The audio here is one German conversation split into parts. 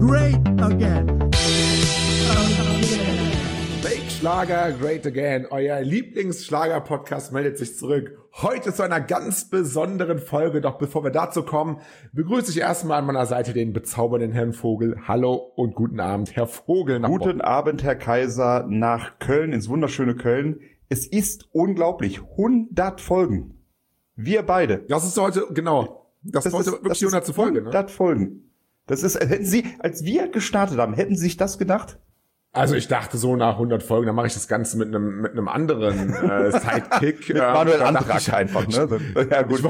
great again. Make Schlager great again. Euer Lieblingsschlager-Podcast meldet sich zurück. Heute zu einer ganz besonderen Folge. Doch bevor wir dazu kommen, begrüße ich erstmal an meiner Seite den bezaubernden Herrn Vogel. Hallo und guten Abend, Herr Vogel. Guten Abend, Herr Kaiser, nach Köln, ins wunderschöne Köln. Es ist unglaublich. 100 Folgen. Wir beide. Das ist heute, genau. Das ist heute wirklich die 100. Folge, ne? 100 Folgen. Das ist, hätten Sie, als wir gestartet haben, hätten Sie sich das gedacht? Also ich dachte so nach 100 Folgen, dann mache ich das Ganze mit einem anderen Sidekick. Mit Manuel Antrag einfach, ne? Ja, gut,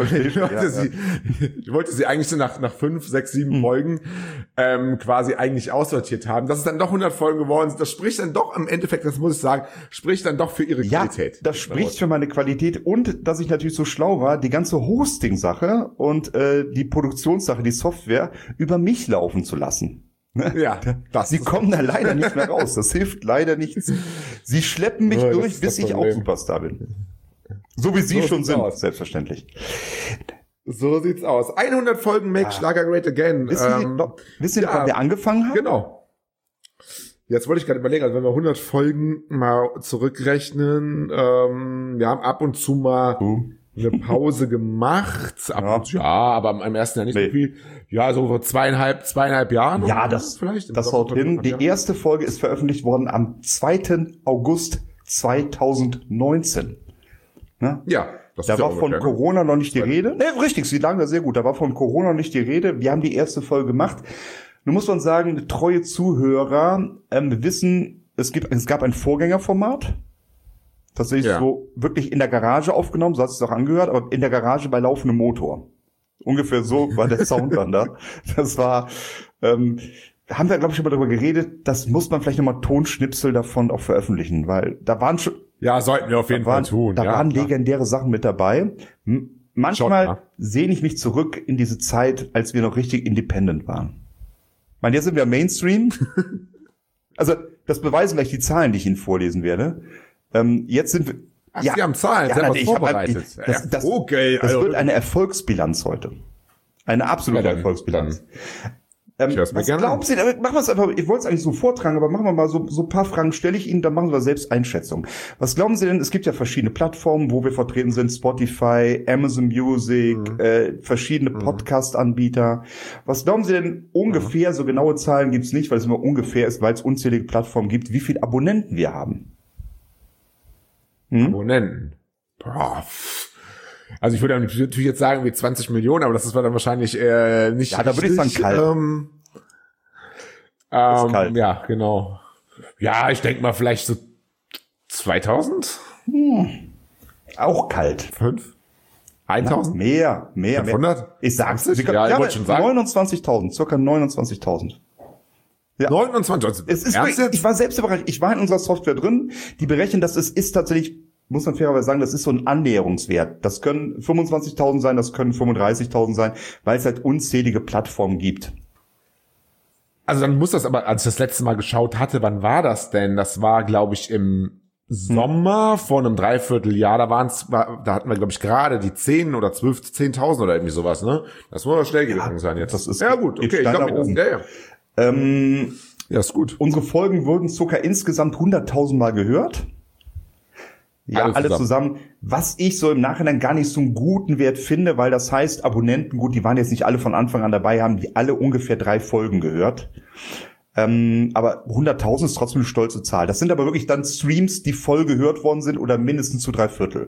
ich wollte sie eigentlich so nach 5, 6, 7 Folgen quasi eigentlich aussortiert haben. Dass es dann doch 100 Folgen geworden sind, das spricht dann doch im Endeffekt, das muss ich sagen, spricht dann doch für Ihre Qualität. Ja, das spricht für meine Qualität und dass ich natürlich so schlau war, die ganze Hosting-Sache und die Produktionssache, die Software über mich laufen zu lassen. Ja, Sie kommen da leider nicht mehr raus. Das hilft leider nichts. Sie schleppen mich durch, bis ich auch Superstar bin. So wie Sie schon sind, selbstverständlich. So sieht's aus. 100 Folgen Make Schlager Great Again. Wissen Sie, wann wir angefangen haben? Genau. Jetzt wollte ich gerade überlegen, also wenn wir 100 Folgen mal zurückrechnen, wir haben ab und zu mal eine Pause gemacht. Aber im ersten Jahr nicht so viel. Ja, so vor zweieinhalb Jahren. Ja, das haut hin. Die erste Folge ist veröffentlicht worden am 2. August 2019. Ne? Ja. Da war von Corona noch nicht die Rede. Ne, richtig, Sie lagen da sehr gut. Da war von Corona noch nicht die Rede. Wir haben die erste Folge gemacht. Nun muss man sagen, treue Zuhörer wissen, es gab ein Vorgängerformat. Tatsächlich so wirklich in der Garage aufgenommen, so hat es auch angehört, aber in der Garage bei laufendem Motor. Ungefähr so war der Sound dann da. Das war, haben wir, glaube ich, schon mal darüber geredet, das muss man vielleicht nochmal Tonschnipsel davon auch veröffentlichen, weil da waren schon... Ja, sollten wir auf jeden Fall tun. Da waren legendäre Sachen mit dabei. Manchmal sehne ich mich zurück in diese Zeit, als wir noch richtig independent waren. Ich meine, jetzt sind wir Mainstream. Also, das beweisen gleich die Zahlen, die ich Ihnen vorlesen werde. Jetzt sind wir... Ach, Sie haben Zahlen, selber vorbereitet. Das wird eine Erfolgsbilanz heute. Eine absolute Erfolgsbilanz. Was glauben Sie, machen wir es einfach, ich wollte es eigentlich so vortragen, aber machen wir mal so ein paar Fragen, stelle ich Ihnen, dann machen wir selbst Einschätzung. Was glauben Sie denn, es gibt ja verschiedene Plattformen, wo wir vertreten sind, Spotify, Amazon Music, verschiedene Podcast-Anbieter. Was glauben Sie denn ungefähr, so genaue Zahlen gibt's nicht, weil es immer ungefähr ist, weil es unzählige Plattformen gibt, wie viele Abonnenten wir haben? Abonnenten. Boah. Also ich würde natürlich jetzt sagen wie 20 Millionen, aber das ist dann wahrscheinlich nicht. Ja, da würde ich sagen kalt. Kalt. Ja, genau. Ja, ich denke mal vielleicht so 2000? Auch kalt. 5? 1000? Mehr. 500? Ich sag's. Ich wollte schon sagen. 29.000, circa 29.000. Ja. 29. Ich war selbst überrascht. Ich war in unserer Software drin. Die berechnen, dass es ist tatsächlich, muss man fairerweise sagen, das ist so ein Annäherungswert. Das können 25.000 sein, das können 35.000 sein, weil es halt unzählige Plattformen gibt. Also dann muss das aber, als ich das letzte Mal geschaut hatte, wann war das denn? Das war, glaube ich, im Sommer vor einem Dreivierteljahr. Da hatten wir, glaube ich, gerade die 10 oder 12, 10.000 oder irgendwie sowas, ne? Das muss aber schnell gegangen sein jetzt. Das ist ja gut, okay, ich glaube oben. Ja, ist gut. Unsere Folgen wurden sogar insgesamt 100.000 Mal gehört. Ja, alle zusammen. Was ich so im Nachhinein gar nicht so einen guten Wert finde, weil das heißt, Abonnenten, gut, die waren jetzt nicht alle von Anfang an dabei, haben die alle ungefähr 3 Folgen gehört. Aber 100.000 ist trotzdem eine stolze Zahl. Das sind aber wirklich dann Streams, die voll gehört worden sind oder mindestens zu 3/4.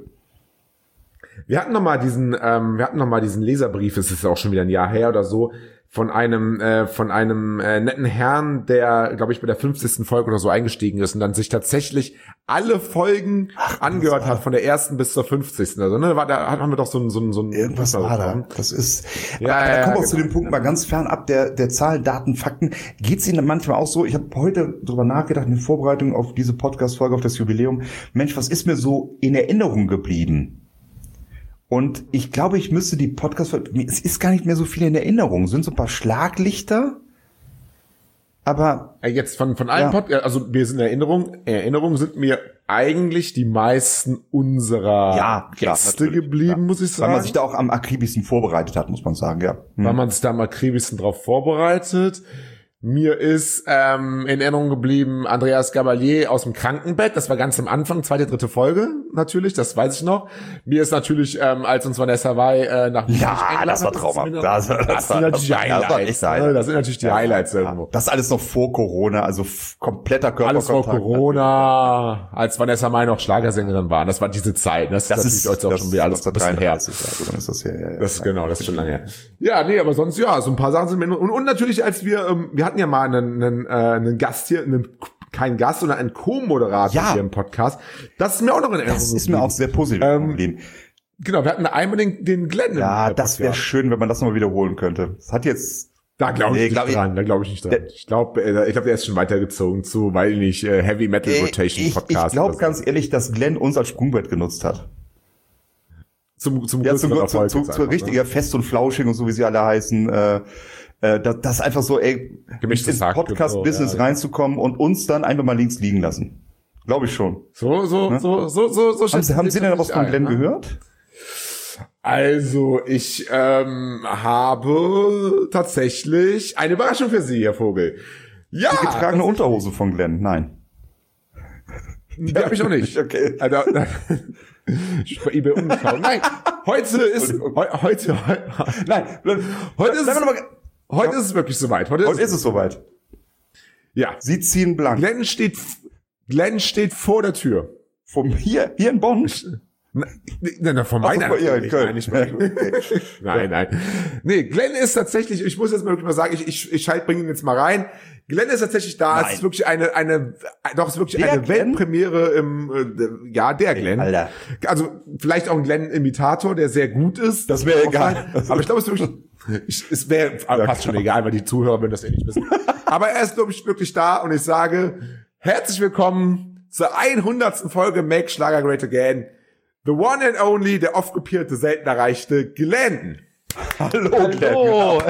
Wir hatten noch mal diesen Leserbrief, es ist auch schon wieder ein Jahr her oder so, von einem netten Herrn, der, glaube ich, bei der 50. Folge oder so eingestiegen ist und dann sich tatsächlich alle Folgen angehört hat, von der ersten bis zur 50. Also, ne, da haben wir doch so ein irgendwas war da. Das ist, da kommen wir zu dem Punkt mal ganz fern ab der Zahlen, Daten, Fakten. Geht's Ihnen manchmal auch so? Ich habe heute drüber nachgedacht in Vorbereitung auf diese Podcast-Folge, auf das Jubiläum. Mensch, was ist mir so in Erinnerung geblieben? Und ich glaube, ich müsste die Podcast-Folge, es ist gar nicht mehr so viel in Erinnerung, sind so ein paar Schlaglichter, aber... Jetzt von allen Podcasts, also wir sind in Erinnerung sind mir eigentlich die meisten unserer Gäste geblieben, muss ich sagen. Weil man sich da auch am akribischsten vorbereitet hat, muss man sagen, ja. Weil man sich da am akribischsten drauf vorbereitet. Mir ist in Erinnerung geblieben Andreas Gabalier aus dem Krankenbett. Das war ganz am Anfang, 2., 3. Folge natürlich, das weiß ich noch. Mir ist natürlich, als uns Vanessa Wey nach Ja, das war traumhaft. Das sind natürlich die Highlights. Das sind natürlich die Highlights irgendwo. Das alles noch vor Corona, also kompletter Körperkontakt. Alles vor Corona, als Vanessa Wey noch Schlagersängerin war. Das war diese Zeit. Das ist heute auch schon wieder alles ein bisschen her. Ist das her. Das ist genau, das ist schon lange her. Ja, nee, aber sonst, ja, so ein paar Sachen sind mir, und natürlich, als wir hatten ja mal einen Gast hier, kein Gast, sondern einen Co-Moderator hier im Podcast. Das ist mir auch noch in Erinnerung. Das ist mir auch sehr positiv geblieben. Genau, wir hatten einmal den Glenn. Ja, das wäre schön, wenn man das nochmal wiederholen könnte. Das hat jetzt... Da glaube ich nicht dran. Ich glaube, der ist schon weitergezogen zu, weil nicht Heavy Metal Rotation Podcast. Ich glaube ganz ehrlich, dass Glenn uns als Sprungbrett genutzt hat. Zum richtiger Fest und Flauschig und so, wie sie alle heißen, das einfach so, ins Podcast-Business reinzukommen und uns dann einfach mal links liegen lassen. Glaube ich schon. So. Haben Sie denn was von Glenn gehört? Also, ich habe tatsächlich eine Überraschung für Sie, Herr Vogel. Ja. Die getragene Unterhose von Glenn, nein. Die habe ich auch nicht. Okay. Also, ich bei eBay umgeschaut. Nein, heute ist es wirklich soweit. Heute ist es soweit. Ja. Sie ziehen blank. Glenn steht vor der Tür. Hier in Bonn? Nein, von meiner Köln. Nein. Nee, Glenn ist tatsächlich, ich muss jetzt mal wirklich mal sagen, ich bringe ihn jetzt mal rein. Glenn ist tatsächlich da. Nein. Es ist wirklich eine Weltpremiere der Glenn. Alter. Also, vielleicht auch ein Glenn-Imitator, der sehr gut ist. Das wäre egal. Aber ich glaube, es ist wirklich, es wäre fast schon egal, weil die Zuhörer würden das nicht wissen. Aber er ist, glaube ich, wirklich da und ich sage, herzlich willkommen zur 100. Folge Make Schlager Great Again. The one and only, der oft kopierte, selten erreichte Glenn. Hallo. Glenn.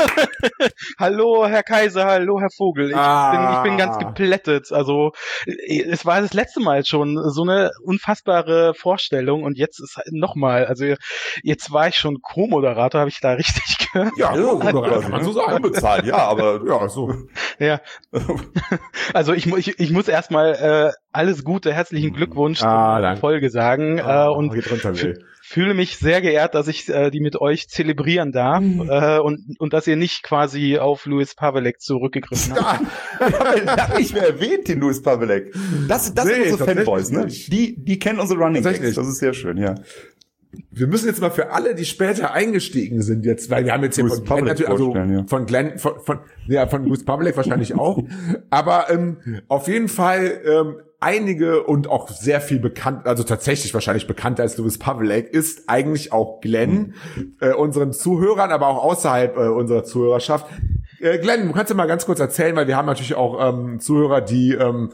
Hallo, Herr Kaiser, hallo, Herr Vogel. Ich bin ganz geplättet. Also, es war das letzte Mal schon so eine unfassbare Vorstellung und jetzt ist halt nochmal, also jetzt war ich schon Co-Moderator, habe ich da richtig gehört? Ja, Co-Moderator kann man so sagen. Bezahlt, ja, aber ja, so. Ja. Also, ich muss erstmal alles Gute, herzlichen Glückwunsch zur Folge sagen und fühle mich sehr geehrt, dass ich die mit euch zelebrieren darf und dass ihr nicht quasi auf Louis Pavelek zurückgegriffen habt. Hab ich mehr erwähnt, den Louis Pavelek. Das sind unsere Fanboys, ne? Die kennen unsere Running Gags. Das ist sehr schön, ja. Wir müssen jetzt mal für alle, die später eingestiegen sind jetzt, weil wir haben jetzt hier von Glenn natürlich, also von Glenn, von Louis Pavelek wahrscheinlich auch, aber auf jeden Fall einige und auch sehr viel bekannt, also tatsächlich wahrscheinlich bekannter als Louis Pavelek, ist eigentlich auch Glenn, unseren Zuhörern, aber auch außerhalb unserer Zuhörerschaft. Glenn, du kannst ja mal ganz kurz erzählen, weil wir haben natürlich auch Zuhörer, die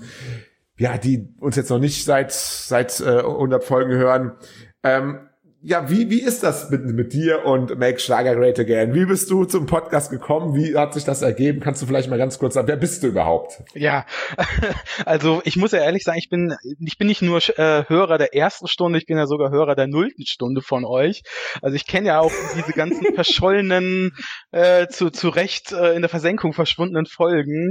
uns jetzt noch nicht seit 100 Folgen hören. Wie ist das mit dir und Make Schlager Great Again? Wie bist du zum Podcast gekommen? Wie hat sich das ergeben? Kannst du vielleicht mal ganz kurz sagen, wer bist du überhaupt? Ja, also ich muss ja ehrlich sagen, ich bin nicht nur Hörer der ersten Stunde, ich bin ja sogar Hörer der 0. Stunde von euch. Also ich kenne ja auch diese ganzen verschollenen, zu Recht in der Versenkung verschwundenen Folgen.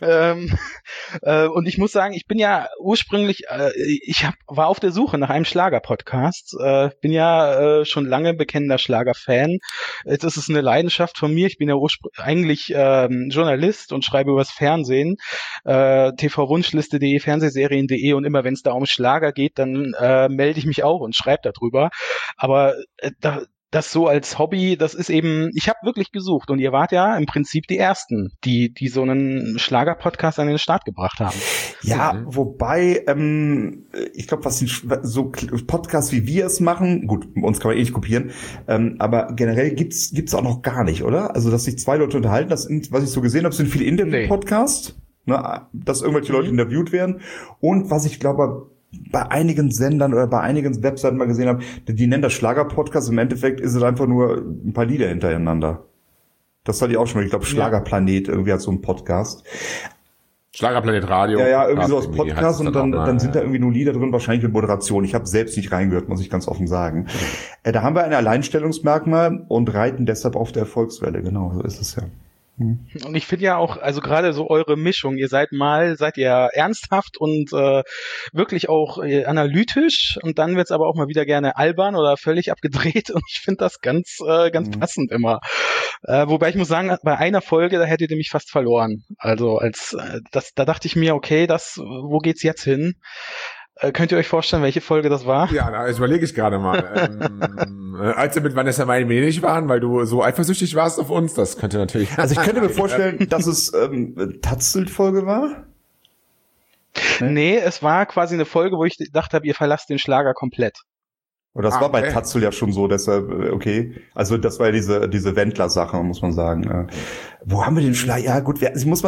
Und ich muss sagen, ich bin ja ursprünglich, war auf der Suche nach einem Schlager-Podcast, bin ja schon lange bekennender Schlager-Fan. Jetzt ist es eine Leidenschaft von mir. Ich bin ja eigentlich Journalist und schreibe übers Fernsehen, tvwunschliste.de, Fernsehserien.de und immer wenn es da um Schlager geht, dann melde ich mich auch und schreibe darüber. Aber das so als Hobby, das ist eben, ich habe wirklich gesucht und ihr wart ja im Prinzip die Ersten, die so einen Schlager-Podcast an den Start gebracht haben. Ja, wobei, ich glaube, was so Podcasts wie wir es machen, gut, uns kann man eh nicht kopieren, aber generell gibt's auch noch gar nicht, oder? Also, dass sich zwei Leute unterhalten, was ich so gesehen habe, sind viele Interview-Podcasts, ne, dass irgendwelche Leute interviewt werden und was ich glaube, bei einigen Sendern oder bei einigen Webseiten mal gesehen habe, die nennen das Schlager-Podcast. Im Endeffekt ist es einfach nur ein paar Lieder hintereinander. Das hatte ich auch schon mal. Ich glaube, Schlagerplanet irgendwie hat so einen Podcast. Schlagerplanet Radio. Ja, irgendwie so aus Podcast und dann sind da irgendwie nur Lieder drin, wahrscheinlich mit Moderation. Ich habe selbst nicht reingehört, muss ich ganz offen sagen. Da haben wir ein Alleinstellungsmerkmal und reiten deshalb auf der Erfolgswelle. Genau, so ist es ja. Und ich finde ja auch, also gerade so eure Mischung, ihr seid ihr ernsthaft und wirklich auch analytisch und dann wird's aber auch mal wieder gerne albern oder völlig abgedreht und ich finde das ganz passend immer. Wobei ich muss sagen, bei einer Folge, da hättet ihr mich fast verloren. Also da dachte ich mir, okay, wo geht's jetzt hin? Könnt ihr euch vorstellen, welche Folge das war? Ja, das überlege ich gerade mal. Als wir mit Vanessa Mai Venedig waren, weil du so eifersüchtig warst auf uns, das könnte natürlich... Also ich könnte mir vorstellen, dass es Tatzelt-Folge war? Nee, es war quasi eine Folge, wo ich gedacht habe, ihr verlasst den Schlager komplett. Oder das war bei Tatzel ja schon so, deshalb, okay. Also das war ja diese Wendler-Sache, muss man sagen. Wo haben wir den Schlager? Ja gut,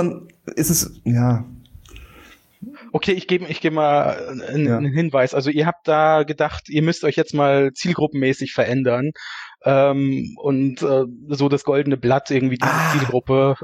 Okay, ich gebe mal einen Hinweis. Also ihr habt da gedacht, ihr müsst euch jetzt mal zielgruppenmäßig verändern und so das goldene Blatt irgendwie die Zielgruppe.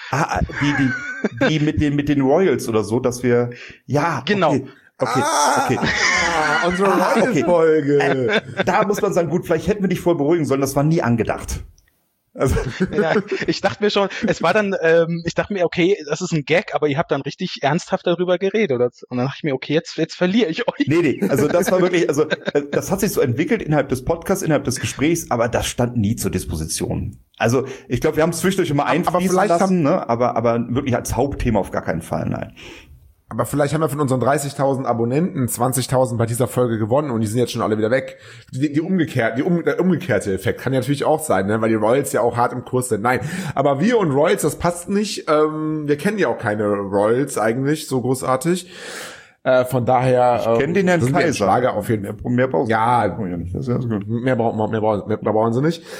Die mit den Royals oder so, dass wir genau. Okay. Unsere Royals-Folge. Da muss man sagen, gut, vielleicht hätten wir dich voll beruhigen sollen, das war nie angedacht. Also. Ja, ich dachte mir schon, es war dann, ich dachte mir, okay, das ist ein Gag, aber ihr habt dann richtig ernsthaft darüber geredet. Und dann dachte ich mir, okay, jetzt verliere ich euch. Nee, also das war wirklich, also das hat sich so entwickelt innerhalb des Podcasts, innerhalb des Gesprächs, aber das stand nie zur Disposition. Also ich glaube, wir haben es zwischendurch immer einfließen lassen, ne? aber wirklich als Hauptthema auf gar keinen Fall, nein. Aber vielleicht haben wir von unseren 30.000 Abonnenten 20.000 bei dieser Folge gewonnen und die sind jetzt schon alle wieder weg. Der umgekehrte Effekt kann ja natürlich auch sein, ne? Weil die Royals ja auch hart im Kurs sind. Nein, aber wir und Royals, das passt nicht. Wir kennen ja auch keine Royals eigentlich so großartig. Von daher ich kenne den Herrn Kaiser. Schlager auf jeden Fall. Mehr brauchen sie nicht. Das ist ja gut. Mehr brauchen sie nicht.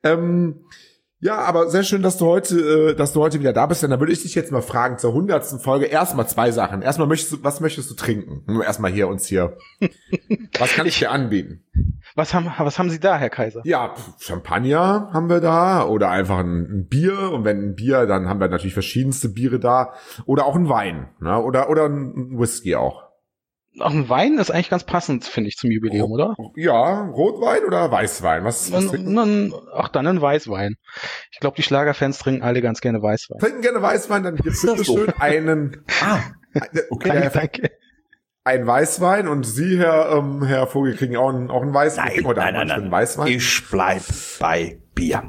Ja, aber sehr schön, dass du heute wieder da bist. Denn da würde ich dich jetzt mal fragen zur 100. Folge. Erstmal zwei Sachen. Erstmal was möchtest du trinken? Nur erstmal uns hier. Was kann ich dir anbieten? Was haben Sie da, Herr Kaiser? Ja, Champagner haben wir da oder einfach ein Bier. Und wenn ein Bier, dann haben wir natürlich verschiedenste Biere da. Oder auch ein Wein, ne? Oder ein Whisky auch. Auch ein Wein ist eigentlich ganz passend, finde ich, zum Jubiläum, oder? Ja, Rotwein oder Weißwein? Was dann ein Weißwein. Ich glaube, die Schlagerfans trinken alle ganz gerne Weißwein. Trinken gerne Weißwein, dann gibt's bitte schön einen. Okay, danke. Ein Weißwein und Sie, Herr Vogel, kriegen auch einen Weißwein. Nein. Weißwein. Ich bleib bei Bier.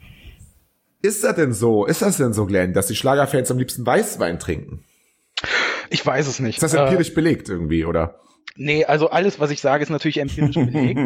Ist das denn so, Glenn, dass die Schlagerfans am liebsten Weißwein trinken? Ich weiß es nicht. Ist das empirisch belegt irgendwie, oder? Nee, also alles, was ich sage, ist natürlich empirisch belegt.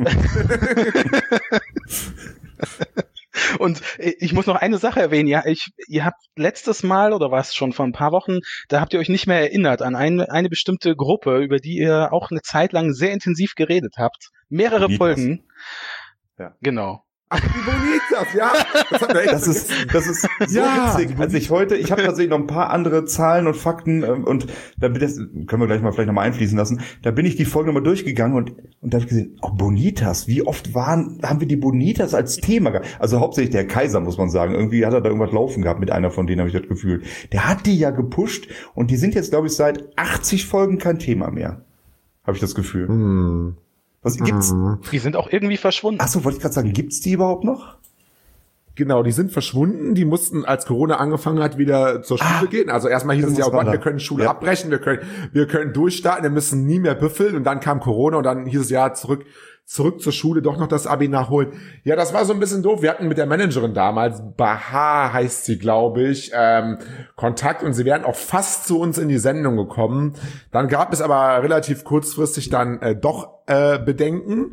Und ich muss noch eine Sache erwähnen. Ja, ihr habt letztes Mal, oder war es schon vor ein paar Wochen, da habt ihr euch nicht mehr erinnert an eine bestimmte Gruppe, über die ihr auch eine Zeit lang sehr intensiv geredet habt. Mehrere Folgen. Ja. Genau. Ach, die Bonitas, ja. Das ist so witzig. Also ich habe tatsächlich noch ein paar andere Zahlen und Fakten und können wir gleich mal vielleicht nochmal einfließen lassen. Da bin ich die Folge nochmal durchgegangen und da habe ich gesehen, Bonitas, wie oft haben wir die Bonitas als Thema gehabt? Also hauptsächlich der Kaiser, muss man sagen. Irgendwie hat er da irgendwas laufen gehabt mit einer von denen, habe ich das Gefühl. Der hat die ja gepusht und die sind jetzt, glaube ich, seit 80 Folgen kein Thema mehr. Habe ich das Gefühl. Was gibt's? Die sind auch irgendwie verschwunden. Achso, wollte ich gerade sagen, gibt's die überhaupt noch? Genau, die sind verschwunden. Die mussten, als Corona angefangen hat, wieder zur Schule gehen. Also erstmal hieß es ja, wir können Schule abbrechen, wir können durchstarten, wir müssen nie mehr büffeln. Und dann kam Corona und dann hieß es ja, zurück zur Schule, doch noch das Abi nachholen. Ja, das war so ein bisschen doof. Wir hatten mit der Managerin damals, Baha heißt sie, glaube ich, Kontakt und sie wären auch fast zu uns in die Sendung gekommen. Dann gab es aber relativ kurzfristig dann doch Bedenken,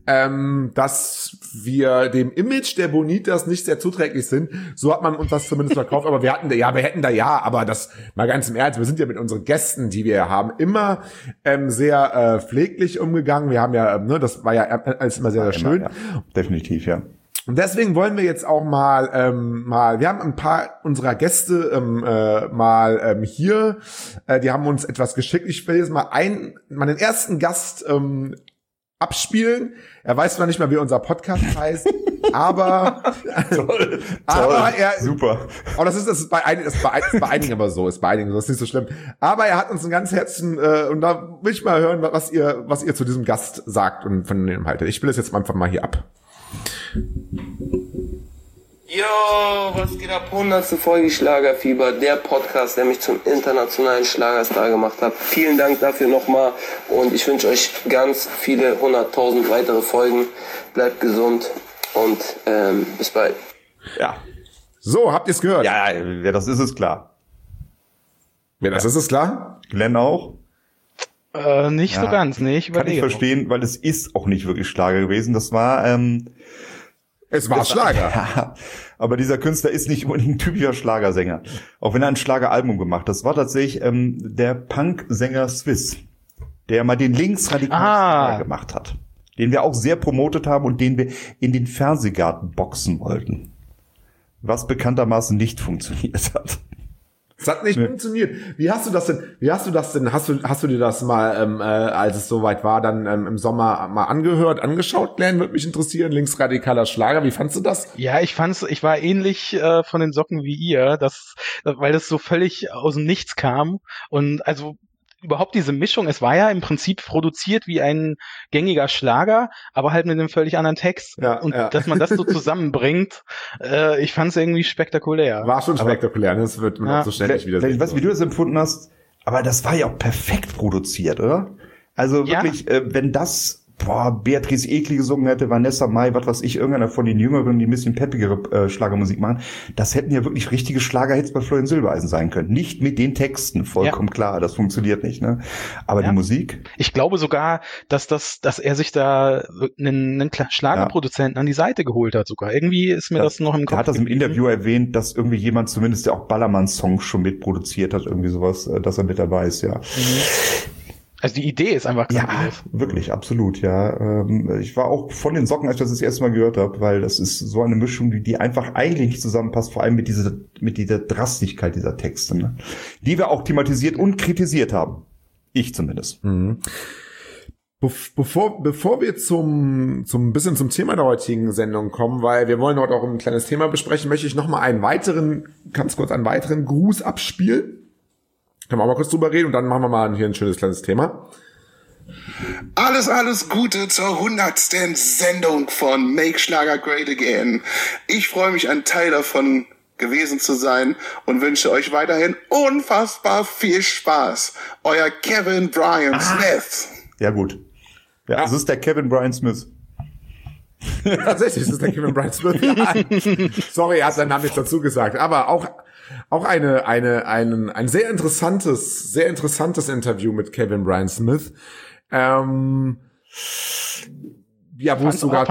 dass wir dem Image der Bonitas nicht sehr zuträglich sind. So hat man uns das zumindest verkauft, aber wir hätten da aber das mal ganz im Ernst, wir sind ja mit unseren Gästen, die wir haben, immer sehr pfleglich umgegangen. Wir haben ja, das war ja alles immer sehr, sehr schön. Ja. Definitiv, ja. Und deswegen wollen wir jetzt auch mal, wir haben ein paar unserer Gäste hier, die haben uns etwas geschickt. Ich will jetzt mal den ersten Gast abspielen. Er weiß zwar nicht mal, wie unser Podcast heißt, aber toll, super. Aber das ist bei einigen aber so, das ist nicht so schlimm. Aber er hat uns einen ganz Herzen und da will ich mal hören, was ihr zu diesem Gast sagt und von dem haltet. Ich spiele es jetzt einfach mal hier ab. Yo, was geht ab? 100. Folge Schlagerfieber, der Podcast, der mich zum internationalen Schlagerstar gemacht hat. Vielen Dank dafür nochmal und ich wünsche euch ganz viele 100.000 weitere Folgen. Bleibt gesund und bis bald. Ja. So, habt ihr es gehört? Ja, das ist es klar. Das ist es klar? Glenn auch? Nicht so ganz, nee. Kann ich verstehen, weil es ist auch nicht wirklich Schlager gewesen. Das war es war Schlager. Ja, aber dieser Künstler ist nicht unbedingt ein typischer Schlagersänger. Auch wenn er ein Schlageralbum gemacht hat. Das war tatsächlich der Punk-Sänger Swiss, der mal den linksradikalen Schlager gemacht hat. Den wir auch sehr promotet haben und den wir in den Fernsehgarten boxen wollten. Was bekanntermaßen nicht funktioniert hat. Es hat nicht funktioniert. Wie hast du das denn? Hast du dir das mal, als es soweit war, dann im Sommer mal angeschaut, Glenn? Würde mich interessieren. Linksradikaler Schlager. Wie fandst du das? Ja, ich war ähnlich von den Socken wie ihr, weil das so völlig aus dem Nichts kam. Und also überhaupt diese Mischung, es war ja im Prinzip produziert wie ein gängiger Schlager, aber halt mit einem völlig anderen Text. Ja, und dass man das so zusammenbringt, ich fand es irgendwie spektakulär. War schon spektakulär, das wird man auch so ständig wieder sehen. Ich weiß nicht, wie du das empfunden hast, aber das war ja auch perfekt produziert, oder? Also wirklich, wenn das Beatrice Egli gesungen hätte, Vanessa Mai, was weiß ich, irgendeiner von den Jüngeren, die ein bisschen peppigere Schlagermusik machen, das hätten ja wirklich richtige Schlagerhits bei Florian Silbereisen sein können. Nicht mit den Texten, vollkommen klar, das funktioniert nicht, ne? Aber die Musik? Ich glaube sogar, dass er sich da einen Schlagerproduzenten an die Seite geholt hat sogar. Irgendwie ist mir das noch im Kopf. Er hat das im Interview erwähnt, dass irgendwie jemand zumindest, der auch Ballermann-Songs schon mitproduziert hat, irgendwie sowas, dass er mit dabei ist, ja. Also die Idee ist einfach grandios. Ja, wirklich, absolut, ja. Ich war auch von den Socken, als ich das erste Mal gehört habe, weil das ist so eine Mischung, die einfach eigentlich nicht zusammenpasst, vor allem mit dieser Drastigkeit dieser Texte, ne? Die wir auch thematisiert und kritisiert haben. Ich zumindest. Mhm. Bevor wir zum Thema der heutigen Sendung kommen, weil wir wollen heute auch ein kleines Thema besprechen, möchte ich noch mal einen weiteren Gruß abspielen. Können wir auch mal kurz drüber reden und dann machen wir mal hier ein schönes kleines Thema. Alles Gute zur 100. Sendung von Make Schlager Great Again. Ich freue mich, ein Teil davon gewesen zu sein und wünsche euch weiterhin unfassbar viel Spaß. Euer Kevin Brian Smith. Ja, gut. Ja, das ist der Kevin Brian Smith. Tatsächlich ist es der Kevin Brian Smith. Ja. Sorry, er hat seinen Namen nicht dazu gesagt, aber auch ein sehr interessantes Interview mit Kevin Brian Smith. Ja, wo es sogar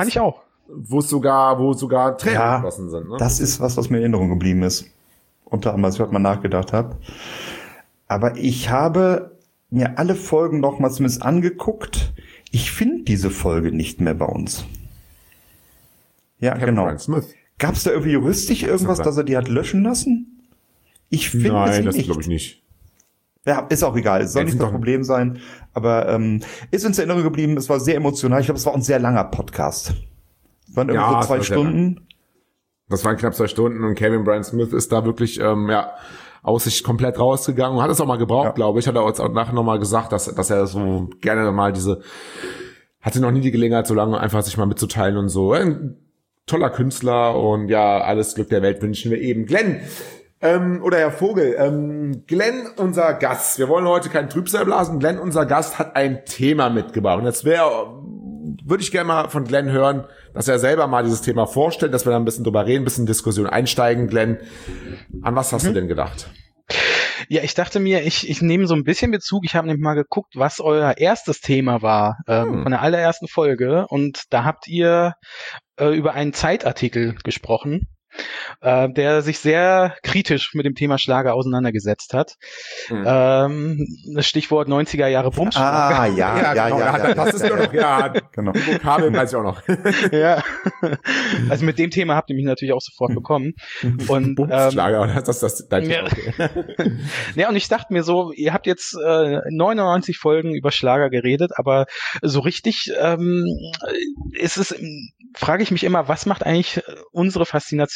Tränen geflossen sind. Ne? Das ist was mir in Erinnerung geblieben ist. Unter anderem, als ich heute mal nachgedacht habe. Aber ich habe mir alle Folgen noch mal zumindest angeguckt. Ich finde diese Folge nicht mehr bei uns. Ja, Kevin genau. Brian Smith. Gab es da irgendwie juristisch irgendwas, dass er die hat löschen lassen? Ich finde es nicht. Nein, das glaube ich nicht. Ja, ist auch egal. Es soll nicht das Problem sein. Aber ist uns in Erinnerung geblieben. Es war sehr emotional. Ich glaube, es war ein sehr langer Podcast. Es waren irgendwie so 2 Stunden. Das waren knapp 2 Stunden und Kevin Brian Smith ist da wirklich aus sich komplett rausgegangen und hat es auch mal gebraucht, glaube ich. Hat er uns auch nachher nochmal gesagt, dass er so gerne mal hatte noch nie die Gelegenheit, so lange einfach sich mal mitzuteilen und so. Ein toller Künstler und ja, alles Glück der Welt wünschen wir eben. Glenn, oder Herr Vogel, Glenn, unser Gast, wir wollen heute keinen Trübsal blasen, Glenn, unser Gast, hat ein Thema mitgebracht. Und jetzt würde ich gerne mal von Glenn hören, dass er selber mal dieses Thema vorstellt, dass wir da ein bisschen drüber reden, ein bisschen in Diskussion einsteigen. Glenn, an was hast du denn gedacht? Ja, ich dachte mir, ich nehme so ein bisschen Bezug. Ich habe nämlich mal geguckt, was euer erstes Thema war von der allerersten Folge. Und da habt ihr über einen Zeitartikel gesprochen, der sich sehr kritisch mit dem Thema Schlager auseinandergesetzt hat. Das Stichwort 90er Jahre Bumsschlager. Ja. Das ist ja noch, genau. Die Vokabeln weiß ich auch noch. Ja. Also mit dem Thema habt ihr mich natürlich auch sofort bekommen. Und Bumsschlager, das dein Thema. Okay. Ja, und ich dachte mir so, ihr habt jetzt 99 Folgen über Schlager geredet, aber so richtig frage ich mich immer, was macht eigentlich unsere Faszination für den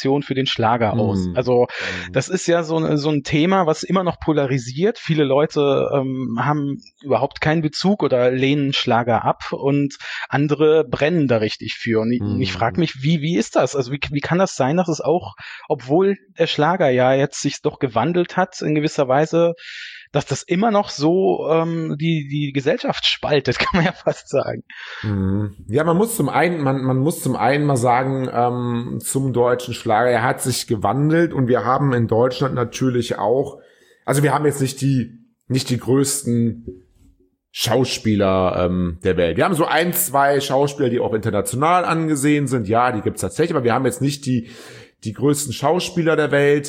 den Schlager aus? Also das ist ja so ein Thema, was immer noch polarisiert. Viele Leute haben überhaupt keinen Bezug oder lehnen Schlager ab und andere brennen da richtig für. Und ich frage mich, wie ist das? Also wie kann das sein, dass es auch, obwohl der Schlager ja jetzt sich doch gewandelt hat in gewisser Weise, dass das immer noch so die Gesellschaft spaltet, kann man ja fast sagen. Ja, man muss zum einen mal sagen, zum deutschen Schlager, er hat sich gewandelt und wir haben in Deutschland natürlich auch, also wir haben jetzt nicht die größten Schauspieler der Welt. Wir haben so 1, 2 Schauspieler, die auch international angesehen sind. Ja, die gibt's tatsächlich, aber wir haben jetzt nicht die größten Schauspieler der Welt.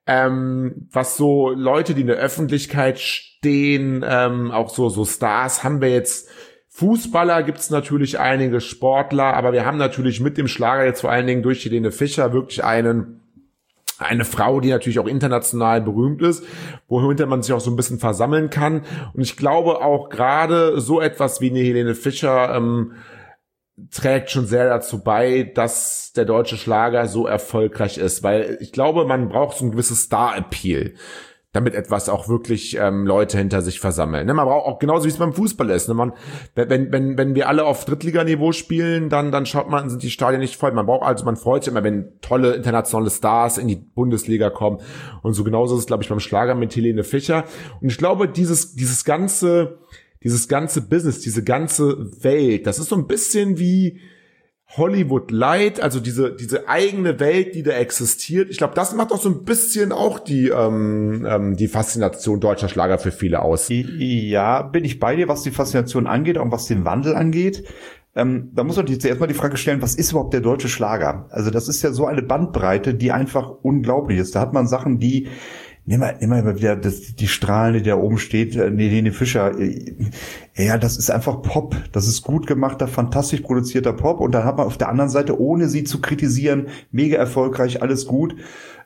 Was so Leute, die in der Öffentlichkeit stehen, auch so Stars, haben wir jetzt. Fußballer gibt's natürlich einige, Sportler, aber wir haben natürlich mit dem Schlager jetzt vor allen Dingen durch Helene Fischer wirklich eine Frau, die natürlich auch international berühmt ist, wohinter man sich auch so ein bisschen versammeln kann. Und ich glaube auch gerade so etwas wie eine Helene Fischer trägt schon sehr dazu bei, dass der deutsche Schlager so erfolgreich ist, weil ich glaube, man braucht so ein gewisses Star-Appeal, damit etwas auch wirklich Leute hinter sich versammeln. Ne, man braucht auch, genauso wie es beim Fußball ist. Ne, wenn wir alle auf Drittliganiveau spielen, dann sind die Stadien nicht voll. Man freut sich immer, wenn tolle internationale Stars in die Bundesliga kommen. Und so genauso ist es, glaube ich, beim Schlager mit Helene Fischer. Und ich glaube, dieses ganze Business, diese ganze Welt, das ist so ein bisschen wie Hollywood Light, also diese eigene Welt, die da existiert. Ich glaube, das macht auch so ein bisschen auch die Faszination deutscher Schlager für viele aus. Ja, bin ich bei dir, was die Faszination angeht und was den Wandel angeht. Da muss man sich zuerst mal die Frage stellen, was ist überhaupt der deutsche Schlager? Also das ist ja so eine Bandbreite, die einfach unglaublich ist. Da hat man Sachen, die Nimm mal immer wieder die Strahlende, die da oben steht, Helene Fischer. Ja, das ist einfach Pop. Das ist gut gemachter, fantastisch produzierter Pop. Und dann hat man auf der anderen Seite, ohne sie zu kritisieren, mega erfolgreich, alles gut.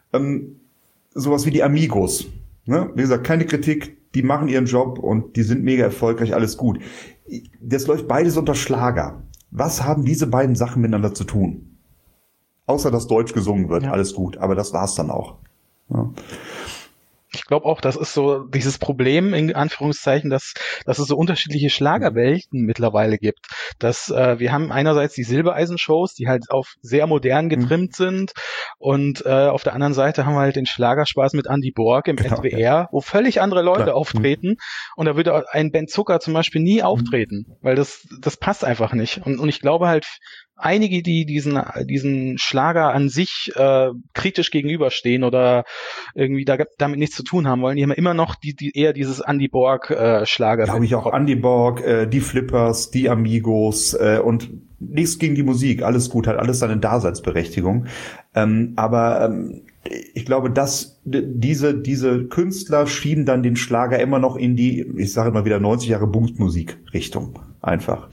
Sowas wie die Amigos. Ne? Wie gesagt, keine Kritik. Die machen ihren Job und die sind mega erfolgreich, alles gut. Das läuft beides unter Schlager. Was haben diese beiden Sachen miteinander zu tun? Außer, dass Deutsch gesungen wird, alles gut. Aber das war's dann auch. Ja. Ich glaube auch, das ist so dieses Problem, in Anführungszeichen, dass es so unterschiedliche Schlagerwelten mittlerweile gibt. Dass wir haben einerseits die Silbereisen-Shows, die halt auf sehr modern getrimmt sind, und auf der anderen Seite haben wir halt den Schlagerspaß mit Andy Borg im SWR, wo völlig andere Leute auftreten, und da würde ein Ben Zucker zum Beispiel nie auftreten, weil das passt einfach nicht. Und ich glaube halt, einige, die diesen Schlager an sich kritisch gegenüberstehen oder irgendwie damit nichts zu tun haben wollen, die haben immer noch eher dieses Andy Borg Schlager. Glaube ich auch, Andy Borg, die Flippers, die Amigos und nichts gegen die Musik, alles gut, hat alles seine Daseinsberechtigung. Aber ich glaube, dass diese Künstler schieben dann den Schlager immer noch in die, ich sage immer wieder, 90 Jahre Bumsmusik-Richtung einfach.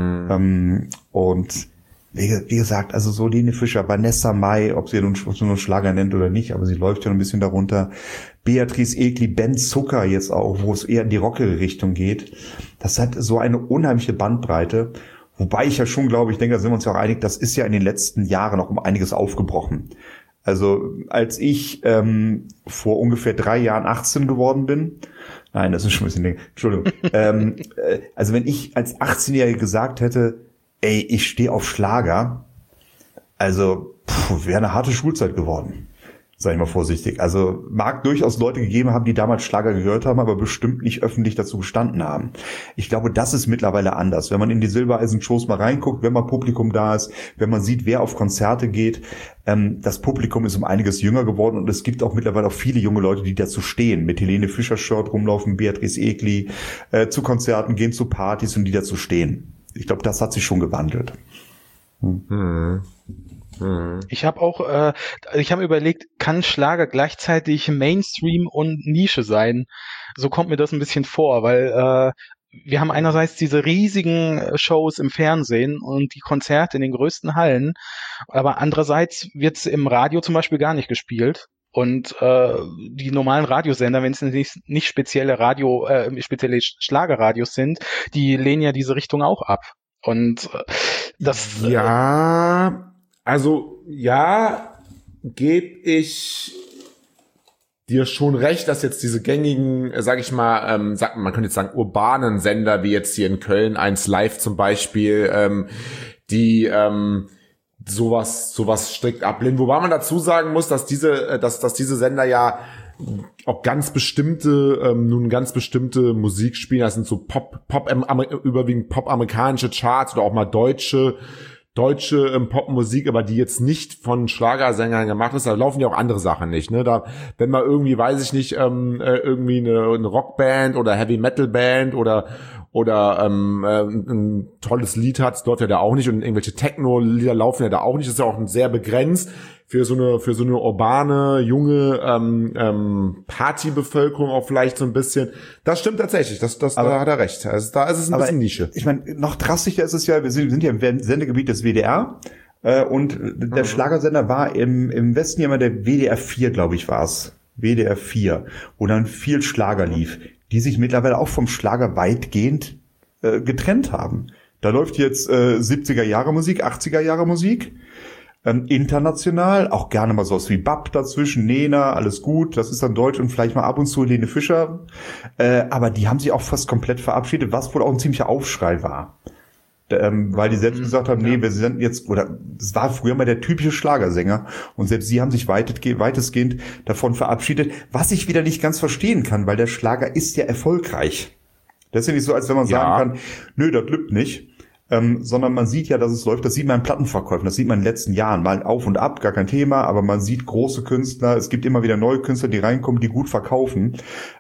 Und wie gesagt, also so Helene Fischer, Vanessa Mai, ob sie nun Schlager nennt oder nicht, aber sie läuft ja ein bisschen darunter. Beatrice Egli, Ben Zucker jetzt auch, wo es eher in die rockere Richtung geht. Das hat so eine unheimliche Bandbreite. Wobei ich ja schon glaube, ich denke, da sind wir uns ja auch einig, das ist ja in den letzten Jahren noch um einiges aufgebrochen. Also als ich vor ungefähr 3 Jahren 18 geworden bin, nein, das ist schon ein bisschen, Entschuldigung, also wenn ich als 18-Jähriger gesagt hätte, ey, ich stehe auf Schlager, also wäre eine harte Schulzeit geworden, sag ich mal vorsichtig. Also mag durchaus Leute gegeben haben, die damals Schlager gehört haben, aber bestimmt nicht öffentlich dazu gestanden haben. Ich glaube, das ist mittlerweile anders. Wenn man in die Silbereisen-Shows mal reinguckt, wenn mal Publikum da ist, wenn man sieht, wer auf Konzerte geht, das Publikum ist um einiges jünger geworden und es gibt auch mittlerweile auch viele junge Leute, die dazu stehen, mit Helene Fischer-Shirt rumlaufen, Beatrice Egli, zu Konzerten gehen, zu Partys und die dazu stehen. Ich glaube, das hat sich schon gewandelt. Ich habe auch, ich habe überlegt, kann Schlager gleichzeitig Mainstream und Nische sein? So kommt mir das ein bisschen vor, weil wir haben einerseits diese riesigen Shows im Fernsehen und die Konzerte in den größten Hallen, aber andererseits wird es im Radio zum Beispiel gar nicht gespielt. Und die normalen Radiosender, wenn es nicht spezielle spezielle Schlagerradios sind, die lehnen ja diese Richtung auch ab. Und das ja, also ja, gebe ich dir schon recht, dass jetzt diese gängigen, man könnte jetzt sagen, urbanen Sender, wie jetzt hier in Köln, 1 Live zum Beispiel, die sowas strikt ablehnen. Wobei man dazu sagen muss, dass diese Sender ja auch ganz bestimmte Musik spielen. Das sind so überwiegend pop-amerikanische Charts oder auch mal deutsche Popmusik, aber die jetzt nicht von Schlagersängern gemacht ist. Da laufen ja auch andere Sachen nicht, ne? Da, wenn man irgendwie, weiß ich nicht, irgendwie eine Rockband oder Heavy-Metal-Band oder ein tolles Lied hat, das läuft ja da auch nicht, und irgendwelche Techno-Lieder laufen ja da auch nicht. Das ist ja auch sehr begrenzt für so eine urbane, junge Partybevölkerung auch vielleicht so ein bisschen. Das stimmt tatsächlich, da hat er recht. Also da ist es ein bisschen Nische. Ich meine, noch drastischer ist es ja, wir sind ja im Sendegebiet des WDR, und der Schlagersender war im Westen ja immer der WDR 4, glaube ich, war es. WDR 4, wo dann viel Schlager lief, die sich mittlerweile auch vom Schlager weitgehend getrennt haben. Da läuft jetzt 70er Jahre Musik, 80er Jahre Musik, international, auch gerne mal sowas wie Bab dazwischen, Nena, alles gut, das ist dann Deutsch und vielleicht mal ab und zu Helene Fischer, aber die haben sich auch fast komplett verabschiedet, was wohl auch ein ziemlicher Aufschrei war. Weil die selbst gesagt haben, nee, wir sind jetzt, oder es war früher mal der typische Schlagersänger, und selbst sie haben sich weitestgehend davon verabschiedet, was ich wieder nicht ganz verstehen kann, weil der Schlager ist ja erfolgreich. Das ist ja nicht so, als wenn man sagen kann, nö, das lübt nicht, sondern man sieht ja, dass es läuft. Das sieht man in Plattenverkäufen, das sieht man in den letzten Jahren, mal auf und ab, gar kein Thema, aber man sieht große Künstler, es gibt immer wieder neue Künstler, die reinkommen, die gut verkaufen.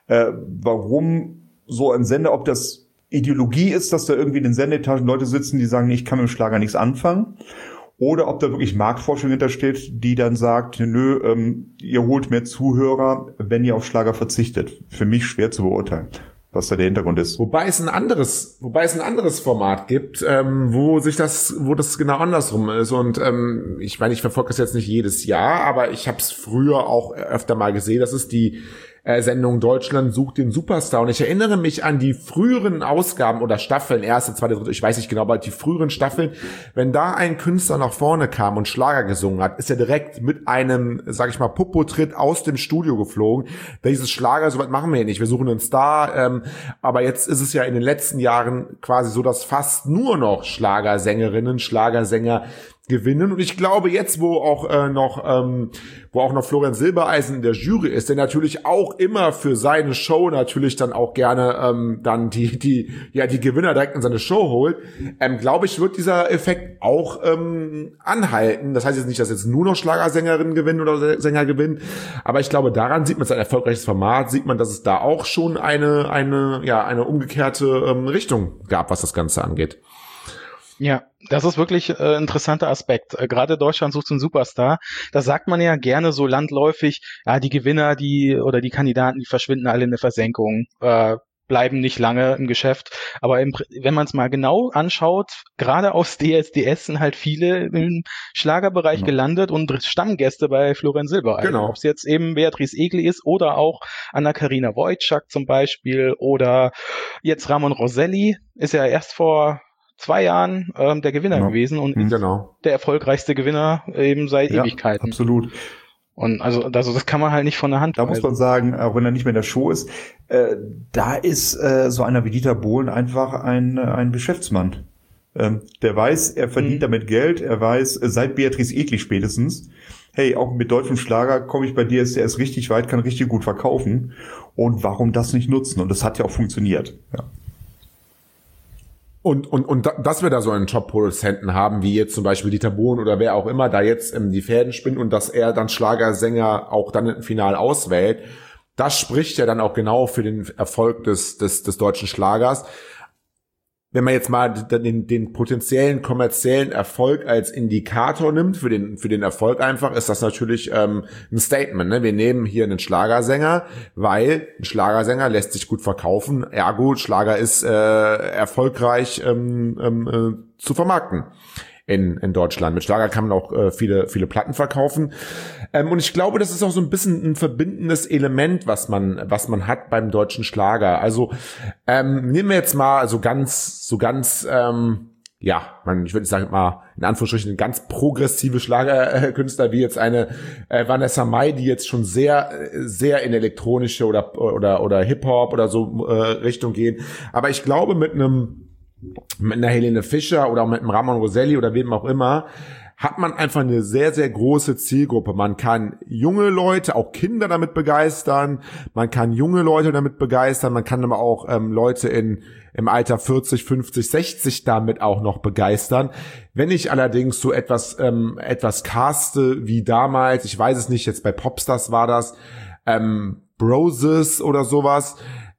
Warum so ein Sender, ob das Ideologie ist, dass da irgendwie in den Sendeetagen Leute sitzen, die sagen, ich kann mit dem Schlager nichts anfangen, oder ob da wirklich Marktforschung hintersteht, die dann sagt, nö, ihr holt mehr Zuhörer, wenn ihr auf Schlager verzichtet. Für mich schwer zu beurteilen, was da der Hintergrund ist. Wobei es ein anderes Format gibt, wo das genau andersrum ist. Und ich meine, ich verfolge das jetzt nicht jedes Jahr, aber ich habe es früher auch öfter mal gesehen. Das ist die Sendung Deutschland sucht den Superstar. Und ich erinnere mich an die früheren Ausgaben oder Staffeln, erste, zweite, dritte, ich weiß nicht genau, aber die früheren Staffeln, wenn da ein Künstler nach vorne kam und Schlager gesungen hat, ist er direkt mit einem, sag ich mal, Popo-Tritt aus dem Studio geflogen. Dieses Schlager, sowas machen wir hier nicht. Wir suchen einen Star. Aber jetzt ist es ja in den letzten Jahren quasi so, dass fast nur noch Schlagersängerinnen, Schlagersänger gewinnen. Und ich glaube jetzt, wo auch noch Florian Silbereisen in der Jury ist, der natürlich auch immer für seine Show natürlich dann auch gerne dann die Gewinner direkt in seine Show holt, glaube ich, wird dieser Effekt auch anhalten. Das heißt jetzt nicht, dass jetzt nur noch Schlagersängerinnen gewinnen oder Sänger gewinnen, aber ich glaube, daran sieht man es ein erfolgreiches Format, sieht man, dass es da auch schon eine umgekehrte Richtung gab, was das Ganze angeht. Ja, das ist wirklich interessanter Aspekt. Gerade Deutschland sucht einen Superstar. Das sagt man ja gerne so landläufig. Ja, die Gewinner, die Kandidaten, die verschwinden alle in der Versenkung, bleiben nicht lange im Geschäft. Aber wenn man es mal genau anschaut, gerade aus DSDS sind halt viele im Schlagerbereich gelandet und Stammgäste bei Florian Silbereisen. Genau. Ob es jetzt eben Beatrice Egli ist oder auch Anna-Karina Wojcik zum Beispiel oder jetzt Ramon Roselli, ist ja erst vor 2 Jahren der Gewinner gewesen und der erfolgreichste Gewinner eben seit Ewigkeiten. Absolut. Und also das kann man halt nicht von der Hand Da muss man sagen, auch wenn er nicht mehr in der Show ist, da ist so einer wie Dieter Bohlen einfach ein Geschäftsmann. Der weiß, er verdient damit Geld, er weiß, seit Beatrice Egli spätestens, hey, auch mit deutschem Schlager komme ich bei DSDS richtig weit, kann richtig gut verkaufen. Und warum das nicht nutzen? Und das hat ja auch funktioniert. Ja. Und dass wir da so einen Top-Produzenten haben, wie jetzt zum Beispiel Dieter Bohlen oder wer auch immer da jetzt die Fäden spinnt und dass er dann Schlagersänger auch dann im Finale auswählt, das spricht ja dann auch genau für den Erfolg des deutschen Schlagers. Wenn man jetzt mal den potenziellen kommerziellen Erfolg als Indikator nimmt für den Erfolg einfach, ist das natürlich ein Statement. Ne? Wir nehmen hier einen Schlagersänger, weil ein Schlagersänger lässt sich gut verkaufen. Ergo, Schlager ist erfolgreich zu vermarkten in Deutschland. Mit Schlager kann man auch viele Platten verkaufen. Und ich glaube, das ist auch so ein bisschen ein verbindendes Element, was man hat beim deutschen Schlager. Also nehmen wir jetzt mal so ganz ich würde sagen mal, in Anführungsstrichen ganz progressive Schlagerkünstler wie jetzt eine Vanessa Mai, die jetzt schon sehr, sehr in elektronische oder Hip-Hop oder so Richtung gehen. Aber ich glaube, mit einer Helene Fischer oder auch mit einem Ramon Roselli oder wem auch immer, hat man einfach eine sehr, sehr große Zielgruppe. Man kann junge Leute, auch Kinder damit begeistern, man kann junge Leute damit begeistern, man kann aber auch Leute im Alter 40, 50, 60 damit auch noch begeistern. Wenn ich allerdings so etwas caste wie damals, ich weiß es nicht, jetzt bei Popstars war das, Broses oder sowas,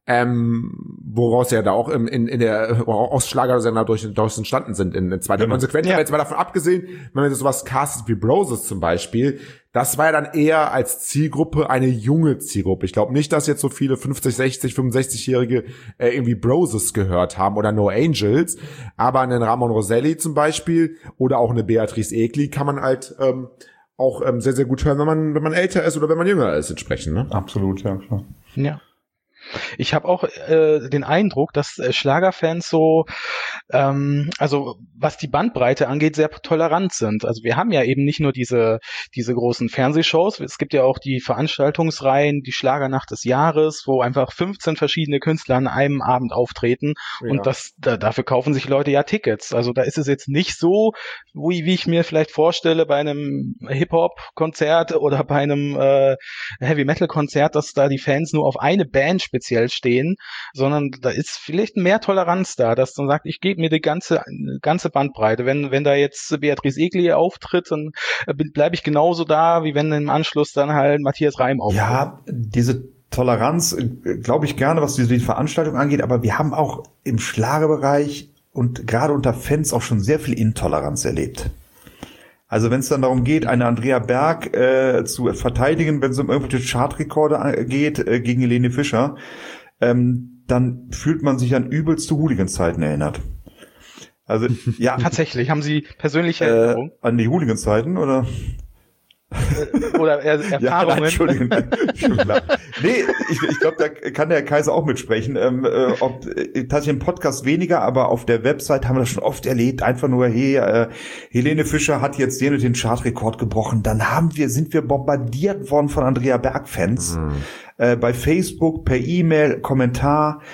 woraus ja da auch in der aus Schlagersender durch entstanden sind in zweiter Konsequenz. Aber jetzt mal davon abgesehen, wenn man sowas castet wie Broses zum Beispiel, das war ja dann eher als Zielgruppe eine junge Zielgruppe. Ich glaube nicht, dass jetzt so viele 50, 60, 65-Jährige irgendwie Broses gehört haben oder No Angels, aber einen Ramon Roselli zum Beispiel oder auch eine Beatrice Egli kann man halt auch sehr, sehr gut hören, wenn man älter ist oder wenn man jünger ist entsprechend. Ne? Absolut, ja klar. Ja. Ich habe auch den Eindruck, dass Schlagerfans so, also was die Bandbreite angeht, sehr tolerant sind. Also wir haben ja eben nicht nur diese großen Fernsehshows, es gibt ja auch die Veranstaltungsreihen, die Schlagernacht des Jahres, wo einfach 15 verschiedene Künstler an einem Abend auftreten und dafür kaufen sich Leute ja Tickets. Also da ist es jetzt nicht so, wie ich mir vielleicht vorstelle bei einem Hip-Hop-Konzert oder bei einem Heavy-Metal-Konzert, dass da die Fans nur auf eine Band speziell stehen, sondern da ist vielleicht mehr Toleranz da, dass man sagt, ich gebe mir die ganze Bandbreite. Wenn da jetzt Beatrice Egli auftritt, dann bleibe ich genauso da, wie wenn im Anschluss dann halt Matthias Reim auftritt. Ja, diese Toleranz glaube ich gerne, was die Veranstaltung angeht, aber wir haben auch im Schlagerbereich und gerade unter Fans auch schon sehr viel Intoleranz erlebt. Also wenn es dann darum geht, eine Andrea Berg zu verteidigen, wenn es um irgendwelche Chartrekorde geht gegen Helene Fischer, dann fühlt man sich an übelste Hooligan-Zeiten erinnert. Also ja. Tatsächlich, haben Sie persönliche Erinnerung? An die Hooligan-Zeiten oder? Oder Erfahrungen? Ja, nein, Entschuldigung. Nee, ich glaube, da kann der Kaiser auch mitsprechen. Tatsächlich im Podcast weniger, aber auf der Website haben wir das schon oft erlebt. Einfach nur, hey, Helene Fischer hat jetzt den und den Chartrekord gebrochen. Dann sind wir bombardiert worden von Andrea Berg-Fans. Bei Facebook, per E-Mail, Kommentar.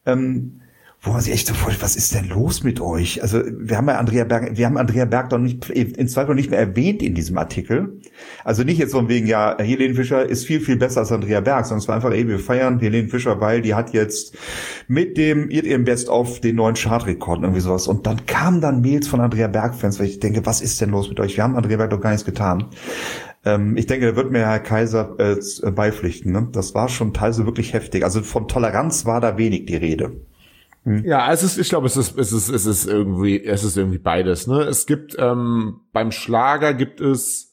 Wo man sich echt so vorstellt, was ist denn los mit euch? Also wir haben Andrea Berg doch nicht, in Zweifel nicht mehr erwähnt in diesem Artikel. Also nicht jetzt von wegen, ja, Helene Fischer ist viel, viel besser als Andrea Berg, sondern es war einfach, wir feiern Helene Fischer, weil die hat jetzt mit ihrem Best-of den neuen Chartrekord irgendwie sowas. Und dann kamen dann Mails von Andrea Berg-Fans, weil ich denke, was ist denn los mit euch? Wir haben Andrea Berg doch gar nichts getan. Ich denke, da wird mir Herr Kaiser beipflichten. Ne? Das war schon teilweise wirklich heftig. Also von Toleranz war da wenig die Rede. Ja, ich glaube, es ist irgendwie beides, ne? Es gibt, beim Schlager gibt es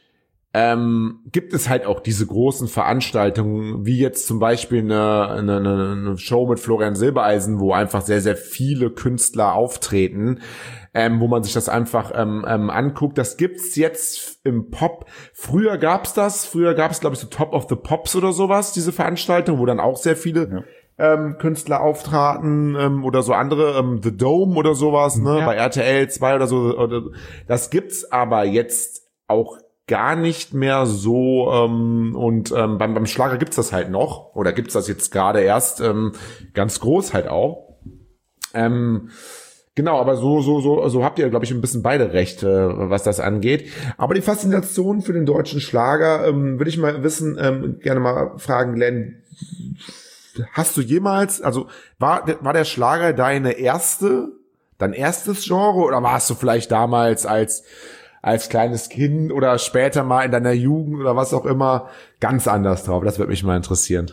halt auch diese großen Veranstaltungen, wie jetzt zum Beispiel eine Show mit Florian Silbereisen, wo einfach sehr, sehr viele Künstler auftreten, wo man sich das einfach anguckt. Das gibt's jetzt im Pop. Früher gab's, glaube ich, so Top of the Pops oder sowas, diese Veranstaltung, wo dann auch sehr viele Künstler auftraten oder so andere, The Dome oder sowas, ne, bei RTL 2 oder so. Das gibt's aber jetzt auch gar nicht mehr so und beim Schlager gibt's das halt noch oder gibt's das jetzt gerade erst ganz groß halt auch. Genau, aber so habt ihr, glaube ich, ein bisschen beide recht, was das angeht. Aber die Faszination für den deutschen Schlager würde ich mal wissen, gerne mal fragen, Glenn, hast du jemals, also war der Schlager dein erstes Genre oder warst du vielleicht damals als kleines Kind oder später mal in deiner Jugend oder was auch immer ganz anders drauf? Das würde mich mal interessieren.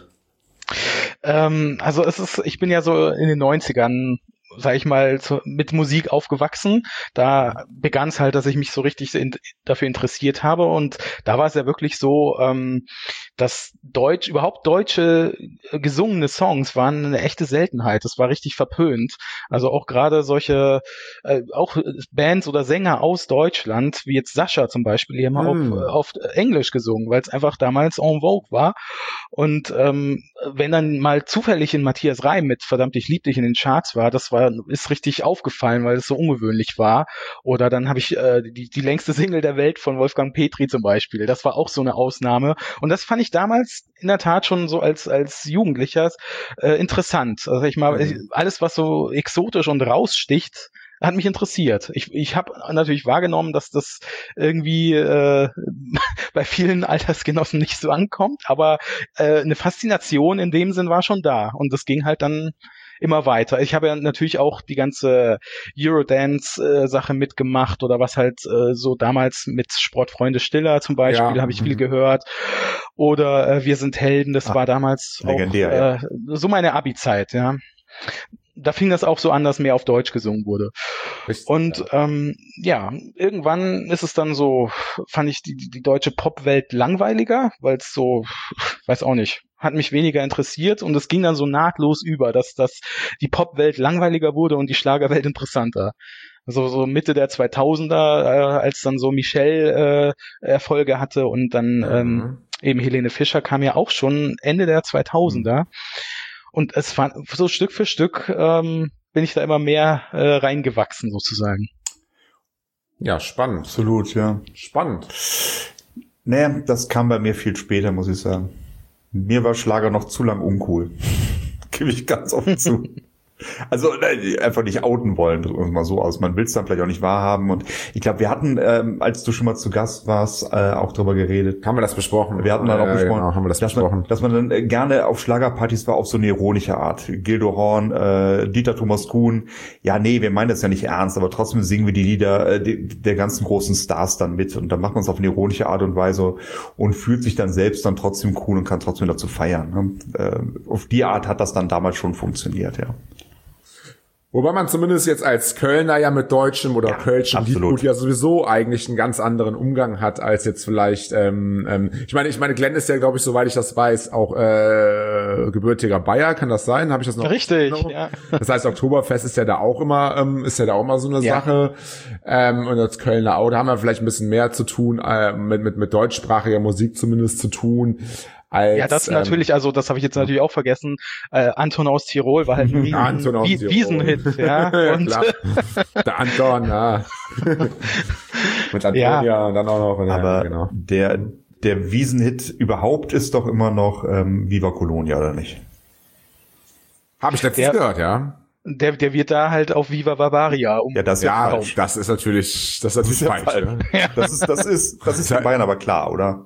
Also ich bin ja so in den 90ern, sag ich mal, mit Musik aufgewachsen. Da begann es halt, dass ich mich so richtig dafür interessiert habe und da war es ja wirklich so, dass überhaupt deutsche gesungene Songs waren eine echte Seltenheit. Das war richtig verpönt. Also auch gerade solche, auch Bands oder Sänger aus Deutschland, wie jetzt Sascha zum Beispiel, die haben auf Englisch gesungen, weil es einfach damals en vogue war. Und wenn dann mal zufällig in Matthias Reim mit Verdammt, ich lieb dich in den Charts war, ist richtig aufgefallen, weil es so ungewöhnlich war. Oder dann habe ich die längste Single der Welt von Wolfgang Petri zum Beispiel. Das war auch so eine Ausnahme. Und das fand ich damals in der Tat schon so als Jugendlicher interessant. Also alles, was so exotisch und raussticht, hat mich interessiert. Ich habe natürlich wahrgenommen, dass das irgendwie bei vielen Altersgenossen nicht so ankommt, aber eine Faszination in dem Sinn war schon da. Und das ging halt dann immer weiter. Ich habe ja natürlich auch die ganze Eurodance-Sache mitgemacht oder was halt so damals mit Sportfreunde Stiller zum Beispiel habe ich viel gehört. Oder Wir sind Helden, das war damals legendär, auch so meine Abi-Zeit, ja. Da fing das auch so an, dass mehr auf Deutsch gesungen wurde. Richtig, und irgendwann ist es dann so, fand ich die deutsche Popwelt langweiliger, weil es so, weiß auch nicht, hat mich weniger interessiert und es ging dann so nahtlos über, dass die Popwelt langweiliger wurde und die Schlagerwelt interessanter. Also so Mitte der 2000er, als dann so Michelle Erfolge hatte und dann eben Helene Fischer kam ja auch schon Ende der 2000er. Und es war so Stück für Stück bin ich da immer mehr reingewachsen sozusagen. Ja, spannend. Absolut, ja. Spannend. Naja, das kam bei mir viel später, muss ich sagen. Mir war Schlager noch zu lang uncool. Gebe ich ganz offen zu. Also einfach nicht outen wollen, drücken wir es mal so aus. Man will es dann vielleicht auch nicht wahrhaben. Und ich glaube, wir hatten, als du schon mal zu Gast warst, auch drüber geredet. Haben wir das besprochen? Wir hatten dann auch besprochen, genau, haben wir das besprochen. Dass man dann gerne auf Schlagerpartys war, auf so eine ironische Art. Gildo Horn, Dieter Thomas Kuhn. Ja, nee, wir meinen das ja nicht ernst, aber trotzdem singen wir die Lieder der ganzen großen Stars dann mit. Und dann macht man es auf eine ironische Art und Weise und fühlt sich dann selbst dann trotzdem cool und kann trotzdem dazu feiern. Auf die Art hat das dann damals schon funktioniert, ja. Wobei man zumindest jetzt als Kölner ja mit deutschem oder kölschem Liedgut ja sowieso eigentlich einen ganz anderen Umgang hat als jetzt vielleicht, ich meine, Glenn ist ja, glaube ich, soweit ich das weiß, auch gebürtiger Bayer, kann das sein? Habe ich das noch? Richtig, ja. Das heißt, Oktoberfest ist ja da auch immer so eine Sache. Und als Kölner auch, da haben wir vielleicht ein bisschen mehr zu tun, mit deutschsprachiger Musik zumindest zu tun. Ja, das natürlich, also das habe ich jetzt natürlich auch vergessen. Anton aus Tirol war halt ein Wiesenhit, ja. Und klar. Der Anton, ja. Mit Antonia und dann auch noch. Aber genau. Der Wiesenhit überhaupt ist doch immer noch Viva Colonia, oder nicht? Habe ich letztens gehört, ja. Der wird da halt auf Viva Barbaria das ist natürlich falsch. Ne? Ja. Das ist für Bayern aber klar, oder?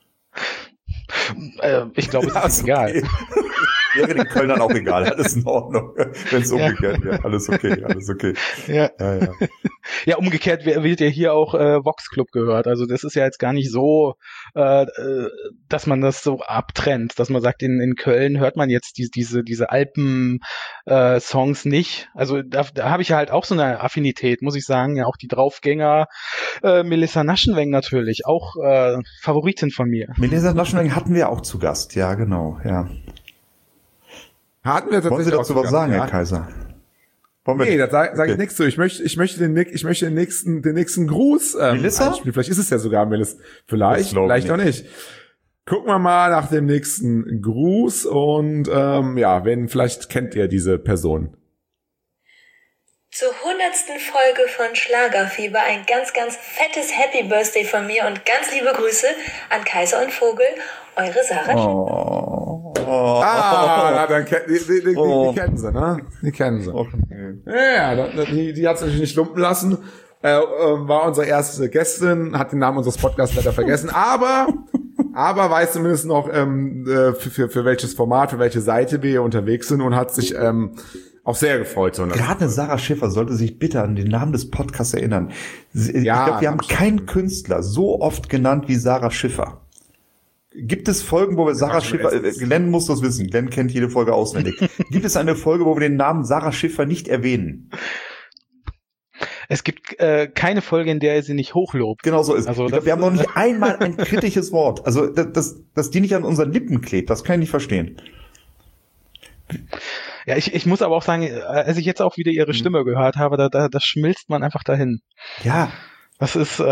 Ich glaube, es ist egal. Wäre den Kölnern auch egal, alles in Ordnung. Wenn es umgekehrt wäre, alles okay. Ja. Ja, umgekehrt wird ja hier auch Vox Club gehört. Also das ist ja jetzt gar nicht so, dass man das so abtrennt, dass man sagt, in Köln hört man jetzt diese Alpen-Songs nicht. Also da habe ich ja halt auch so eine Affinität, muss ich sagen. Ja, auch die Draufgänger, Melissa Naschenweng natürlich, auch Favoritin von mir. Melissa Naschenweng hatten wir auch zu Gast, ja genau, ja. Hatten wir tatsächlich. Wollen Sie dazu was sagen, Herr Kaiser? Nee, da sag ich nichts zu. Ich möchte den nächsten Gruß einspielen. Vielleicht ist es ja sogar Melissa. Vielleicht auch nicht. Gucken wir mal nach dem nächsten Gruß und vielleicht kennt ihr diese Person. Zur 100. Folge von Schlagerfieber ein ganz, ganz fettes Happy Birthday von mir und ganz liebe Grüße an Kaiser und Vogel, eure Sarah. Dann die kennen sie, ne? Die kennen sie. Ja, die hat es natürlich nicht lumpen lassen. War unsere erste Gästin, hat den Namen unseres Podcasts leider vergessen, aber weiß zumindest noch, für welches Format, für welche Seite wir hier unterwegs sind und hat sich auch sehr gefreut. Gerade Sarah Schiffer sollte sich bitte an den Namen des Podcasts erinnern. Ich glaube, wir haben keinen Künstler so oft genannt wie Sarah Schiffer. Gibt es Folgen, wo wir Sarah Schiffer, Glenn muss das wissen, Glenn kennt jede Folge auswendig. Gibt es eine Folge, wo wir den Namen Sarah Schiffer nicht erwähnen? Es gibt keine Folge, in der er sie nicht hochlobt. Genau so ist es. Also, wir haben noch nicht einmal ein kritisches Wort. Also, dass die nicht an unseren Lippen klebt, das kann ich nicht verstehen. Ja, ich muss aber auch sagen, als ich jetzt auch wieder ihre Stimme gehört habe, da schmilzt man einfach dahin. Ja. Das ist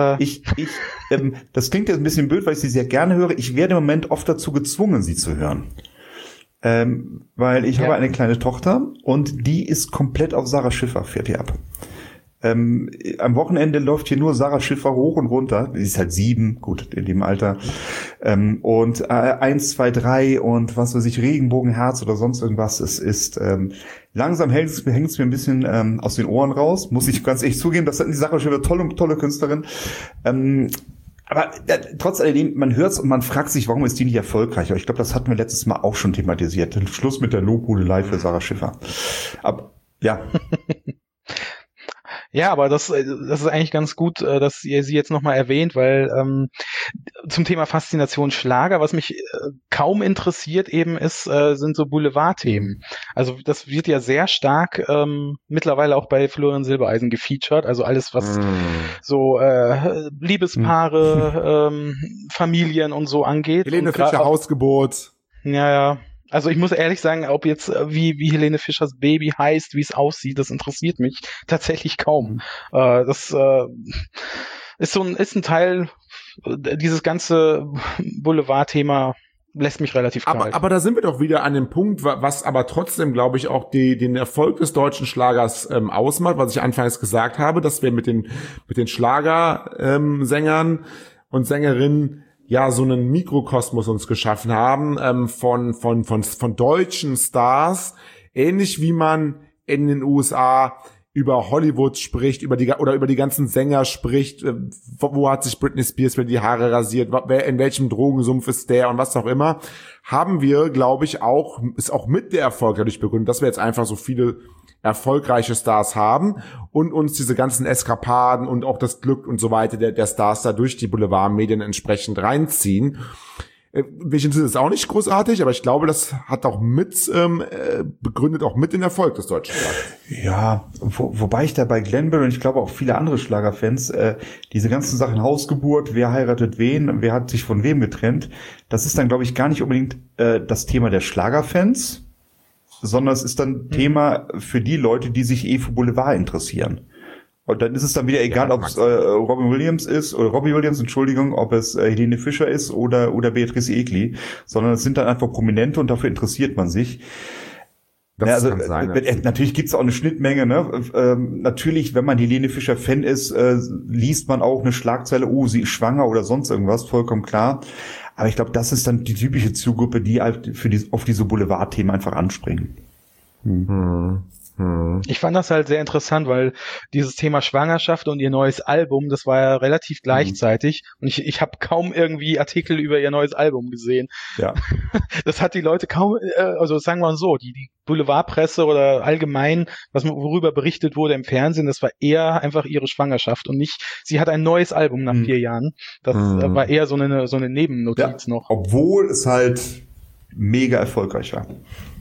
das klingt jetzt ein bisschen blöd, weil ich sie sehr gerne höre. Ich werde im Moment oft dazu gezwungen, sie zu hören. Weil ich habe eine kleine Tochter und die ist komplett auf Sarah Schiffer, fährt die ab. Am Wochenende läuft hier nur Sarah Schiffer hoch und runter. Die ist halt 7, gut, in dem Alter. Und 1, 2, 3 und was weiß ich, Regenbogenherz oder sonst irgendwas. Es ist langsam hängt es mir ein bisschen aus den Ohren raus, muss ich ganz ehrlich zugeben. Das hat die Sarah Schiffer, tolle Künstlerin. Aber trotz alledem, man hört's und man fragt sich, warum ist die nicht erfolgreicher? Ich glaube, das hatten wir letztes Mal auch schon thematisiert. Schluss mit der Lobhudelei für Sarah Schiffer. Aber ja. Ja, aber das ist eigentlich ganz gut, dass ihr sie jetzt nochmal erwähnt, weil zum Thema Faszination Schlager, was mich kaum interessiert eben ist, sind so Boulevardthemen. Also das wird ja sehr stark mittlerweile auch bei Florian Silbereisen gefeatured, also alles, was so Liebespaare, Familien und so angeht. Helene Fischer Hausgeburt. Ja. Also ich muss ehrlich sagen, ob jetzt wie Helene Fischers Baby heißt, wie es aussieht, das interessiert mich tatsächlich kaum. Das ist ein Teil, dieses ganze Boulevardthema lässt mich relativ kalt. Aber da sind wir doch wieder an dem Punkt, was aber trotzdem, glaube ich, auch den Erfolg des deutschen Schlagers ausmacht, was ich anfangs gesagt habe, dass wir mit den Schlagersängern und Sängerinnen ja so einen Mikrokosmos uns geschaffen haben von deutschen Stars, ähnlich wie man in den USA über Hollywood spricht, über die ganzen Sänger spricht, wo hat sich Britney Spears für die Haare rasiert, wer in welchem Drogensumpf ist der und was auch immer, haben wir, glaube ich, ist auch mit der Erfolg dadurch begründet, dass wir jetzt einfach so viele erfolgreiche Stars haben und uns diese ganzen Eskapaden und auch das Glück und so weiter der Stars da durch die Boulevardmedien entsprechend reinziehen. Ich finde das auch nicht großartig, aber ich glaube, das hat auch begründet auch mit den Erfolg des deutschen Schlagers. Ja, wobei ich da bei Glenn und ich glaube auch viele andere Schlagerfans diese ganzen Sachen Hausgeburt, wer heiratet wen, wer hat sich von wem getrennt, das ist dann, glaube ich, gar nicht unbedingt das Thema der Schlagerfans, sondern es ist dann Thema für die Leute, die sich für Boulevard interessieren. Und dann ist es dann wieder egal, ob es Robbie Williams, ob es Helene Fischer ist oder Beatrice Egli, sondern es sind dann einfach Prominente und dafür interessiert man sich. Das kann sein. Natürlich gibt's auch eine Schnittmenge, ne? Natürlich, wenn man Helene Fischer Fan ist, liest man auch eine Schlagzeile, sie ist schwanger oder sonst irgendwas, vollkommen klar. Aber ich glaube, das ist dann die typische Zielgruppe, die halt auf diese Boulevardthemen einfach anspringen. Ich fand das halt sehr interessant, weil dieses Thema Schwangerschaft und ihr neues Album, das war ja relativ gleichzeitig und ich habe kaum irgendwie Artikel über ihr neues Album gesehen. Ja. Das hat die Leute kaum, also sagen wir mal so, die Boulevardpresse oder allgemein, worüber berichtet wurde im Fernsehen, das war eher einfach ihre Schwangerschaft und nicht, sie hat ein neues Album nach 4 Jahren. Das war eher so eine Nebennotiz noch. Obwohl es halt mega erfolgreich war.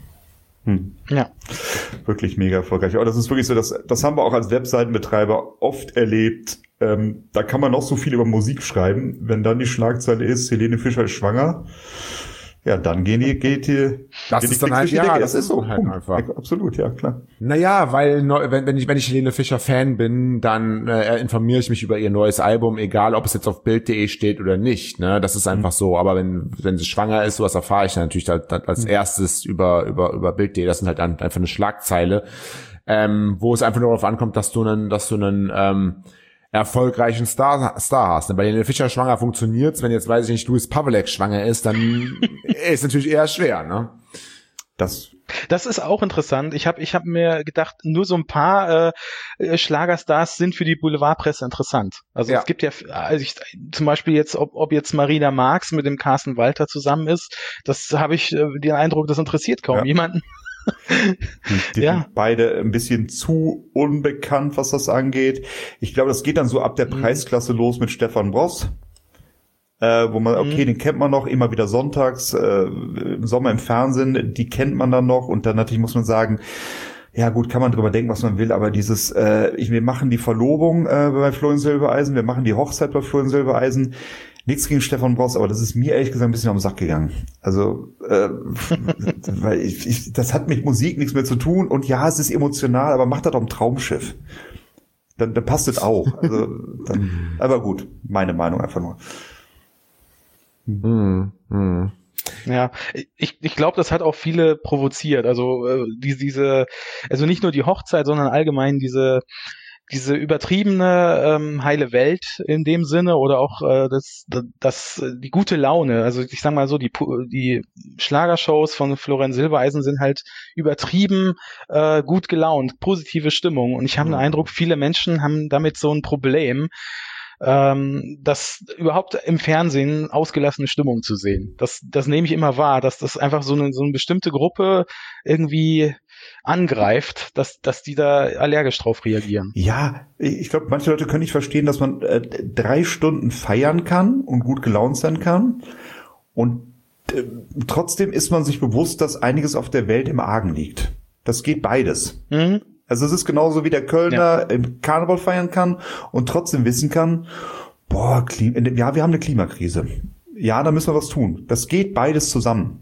Ja. Wirklich mega erfolgreich. Aber das ist wirklich so, das haben wir auch als Webseitenbetreiber oft erlebt. Da kann man noch so viel über Musik schreiben. Wenn dann die Schlagzeile ist, Helene Fischer ist schwanger, ja, dann geht die. Das ist dann halt, ja, das ist so. Halt einfach. Absolut, ja, klar. Naja, weil, wenn ich Helene Fischer Fan bin, dann informiere ich mich über ihr neues Album, egal ob es jetzt auf Bild.de steht oder nicht, ne, das ist einfach so. Aber wenn sie schwanger ist, sowas erfahre ich dann natürlich als erstes über Bild.de. Das sind halt einfach eine Schlagzeile, wo es einfach nur darauf ankommt, dass du einen erfolgreichen Star hast. Bei Helene Fischer schwanger funktioniert's. Wenn jetzt, weiß ich nicht, Louis Pavelek schwanger ist, dann ist natürlich eher schwer, ne? Das ist auch interessant. Ich hab mir gedacht, nur so ein paar Schlagerstars sind für die Boulevardpresse interessant. Also es gibt ja, zum Beispiel jetzt, ob jetzt Marina Marx mit dem Carsten Walter zusammen ist, das habe ich den Eindruck, das interessiert kaum jemanden. Die sind beide ein bisschen zu unbekannt, was das angeht. Ich glaube, das geht dann so ab der Preisklasse los mit Stefan Bross, wo man, okay, den kennt man noch, immer wieder sonntags, im Sommer im Fernsehen, die kennt man dann noch und dann natürlich muss man sagen, ja gut, kann man drüber denken, was man will, aber dieses, wir machen die Verlobung bei Florian Silbereisen, wir machen die Hochzeit bei Florian Silbereisen. Nichts gegen Stefan Bross, aber das ist mir ehrlich gesagt ein bisschen auf den Sack gegangen. Also, weil das hat mit Musik nichts mehr zu tun und ja, es ist emotional, aber macht das doch ein Traumschiff. Dann passt es auch. Also, aber gut, meine Meinung einfach nur. Ja, ich glaube, das hat auch viele provoziert. Also also nicht nur die Hochzeit, sondern allgemein diese übertriebene heile Welt in dem Sinne oder auch die gute Laune. Also ich sag mal so, die Schlagershows von Florian Silbereisen sind halt übertrieben gut gelaunt, positive Stimmung. Und ich habe den Eindruck, viele Menschen haben damit so ein Problem, das überhaupt im Fernsehen ausgelassene Stimmung zu sehen. Das nehme ich immer wahr, dass das einfach so eine bestimmte Gruppe irgendwie angreift, dass die da allergisch drauf reagieren. Ja, ich glaube, manche Leute können nicht verstehen, dass man 3 Stunden feiern kann und gut gelaunt sein kann und trotzdem ist man sich bewusst, dass einiges auf der Welt im Argen liegt. Das geht beides. Mhm. Also es ist genauso wie der Kölner im Karneval feiern kann und trotzdem wissen kann, wir haben eine Klimakrise. Ja, da müssen wir was tun. Das geht beides zusammen.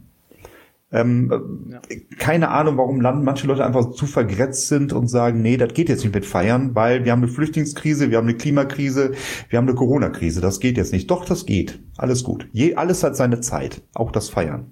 Keine Ahnung, warum manche Leute einfach zu vergrätzt sind und sagen, nee, das geht jetzt nicht mit Feiern, weil wir haben eine Flüchtlingskrise, wir haben eine Klimakrise, wir haben eine Corona-Krise. Das geht jetzt nicht. Doch, das geht. Alles gut. Alles hat seine Zeit. Auch das Feiern.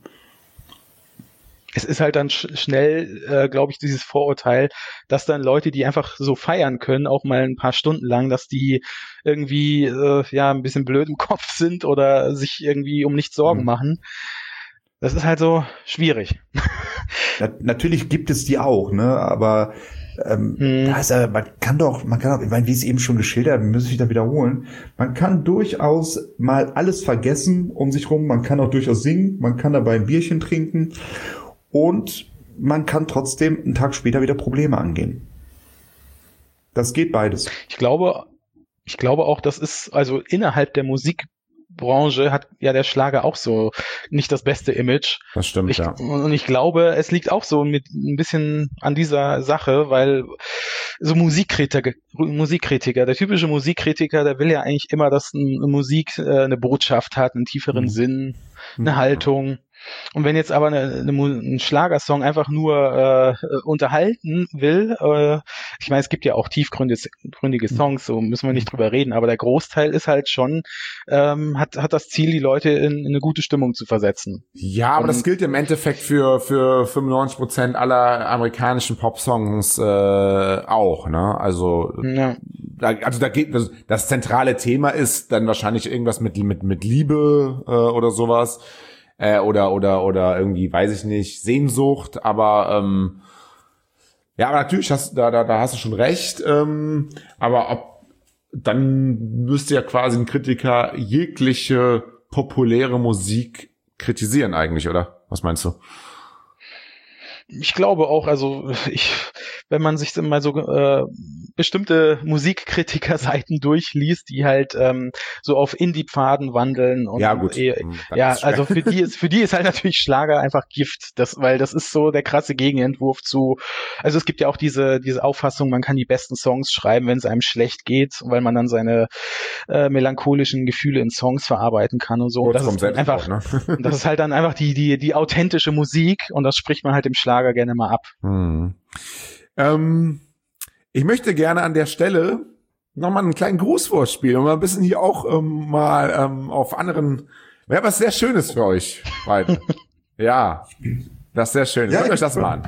Es ist halt dann schnell, glaube ich, dieses Vorurteil, dass dann Leute, die einfach so feiern können, auch mal ein paar Stunden lang, dass die irgendwie ein bisschen blöd im Kopf sind oder sich irgendwie um nichts Sorgen machen. Das ist halt so schwierig. Natürlich gibt es die auch, ne? Aber man kann auch, ich meine, wie es eben schon geschildert, muss ich da wiederholen. Man kann durchaus mal alles vergessen um sich rum. Man kann auch durchaus singen. Man kann dabei ein Bierchen trinken. Und man kann trotzdem einen Tag später wieder Probleme angehen. Das geht beides. Ich glaube auch, das ist, also innerhalb der Musikbranche hat ja der Schlager auch so nicht das beste Image. Das stimmt, ja. Und ich glaube, es liegt auch so mit ein bisschen an dieser Sache, weil so Musikkritiker, der typische Musikkritiker, der will ja eigentlich immer, dass eine Musik eine Botschaft hat, einen tieferen Sinn, eine Haltung. Und wenn jetzt aber ein Schlagersong einfach nur unterhalten will, ich meine, es gibt ja auch tiefgründige Songs, so müssen wir nicht drüber reden, aber der Großteil ist halt schon, hat das Ziel, die Leute in eine gute Stimmung zu versetzen. Ja, aber das gilt im Endeffekt für 95% aller amerikanischen Popsongs auch, ne? Also da geht das zentrale Thema ist dann wahrscheinlich irgendwas mit Liebe oder sowas. Oder irgendwie, weiß ich nicht, Sehnsucht, aber aber natürlich da hast du schon recht, aber dann müsste ja quasi ein Kritiker jegliche populäre Musik kritisieren eigentlich, oder? Was meinst du? Ich glaube auch, also wenn man sich mal so bestimmte Musikkritiker-Seiten durchliest, die halt so auf Indie-Pfaden wandeln und ja, gut. Also für die ist halt natürlich Schlager einfach Gift, weil das ist so der krasse Gegenentwurf zu, also es gibt ja auch diese Auffassung, man kann die besten Songs schreiben, wenn es einem schlecht geht, weil man dann seine melancholischen Gefühle in Songs verarbeiten kann und so. Das ist einfach, ne? Das ist halt dann einfach die authentische Musik und das spricht man halt im Schlager gerne mal ab. Ich möchte gerne an der Stelle nochmal einen kleinen Grußwort spielen und mal ein bisschen hier auch auf anderen, was sehr Schönes für euch beide. Ja, das ist sehr schön. Hört euch das mal an.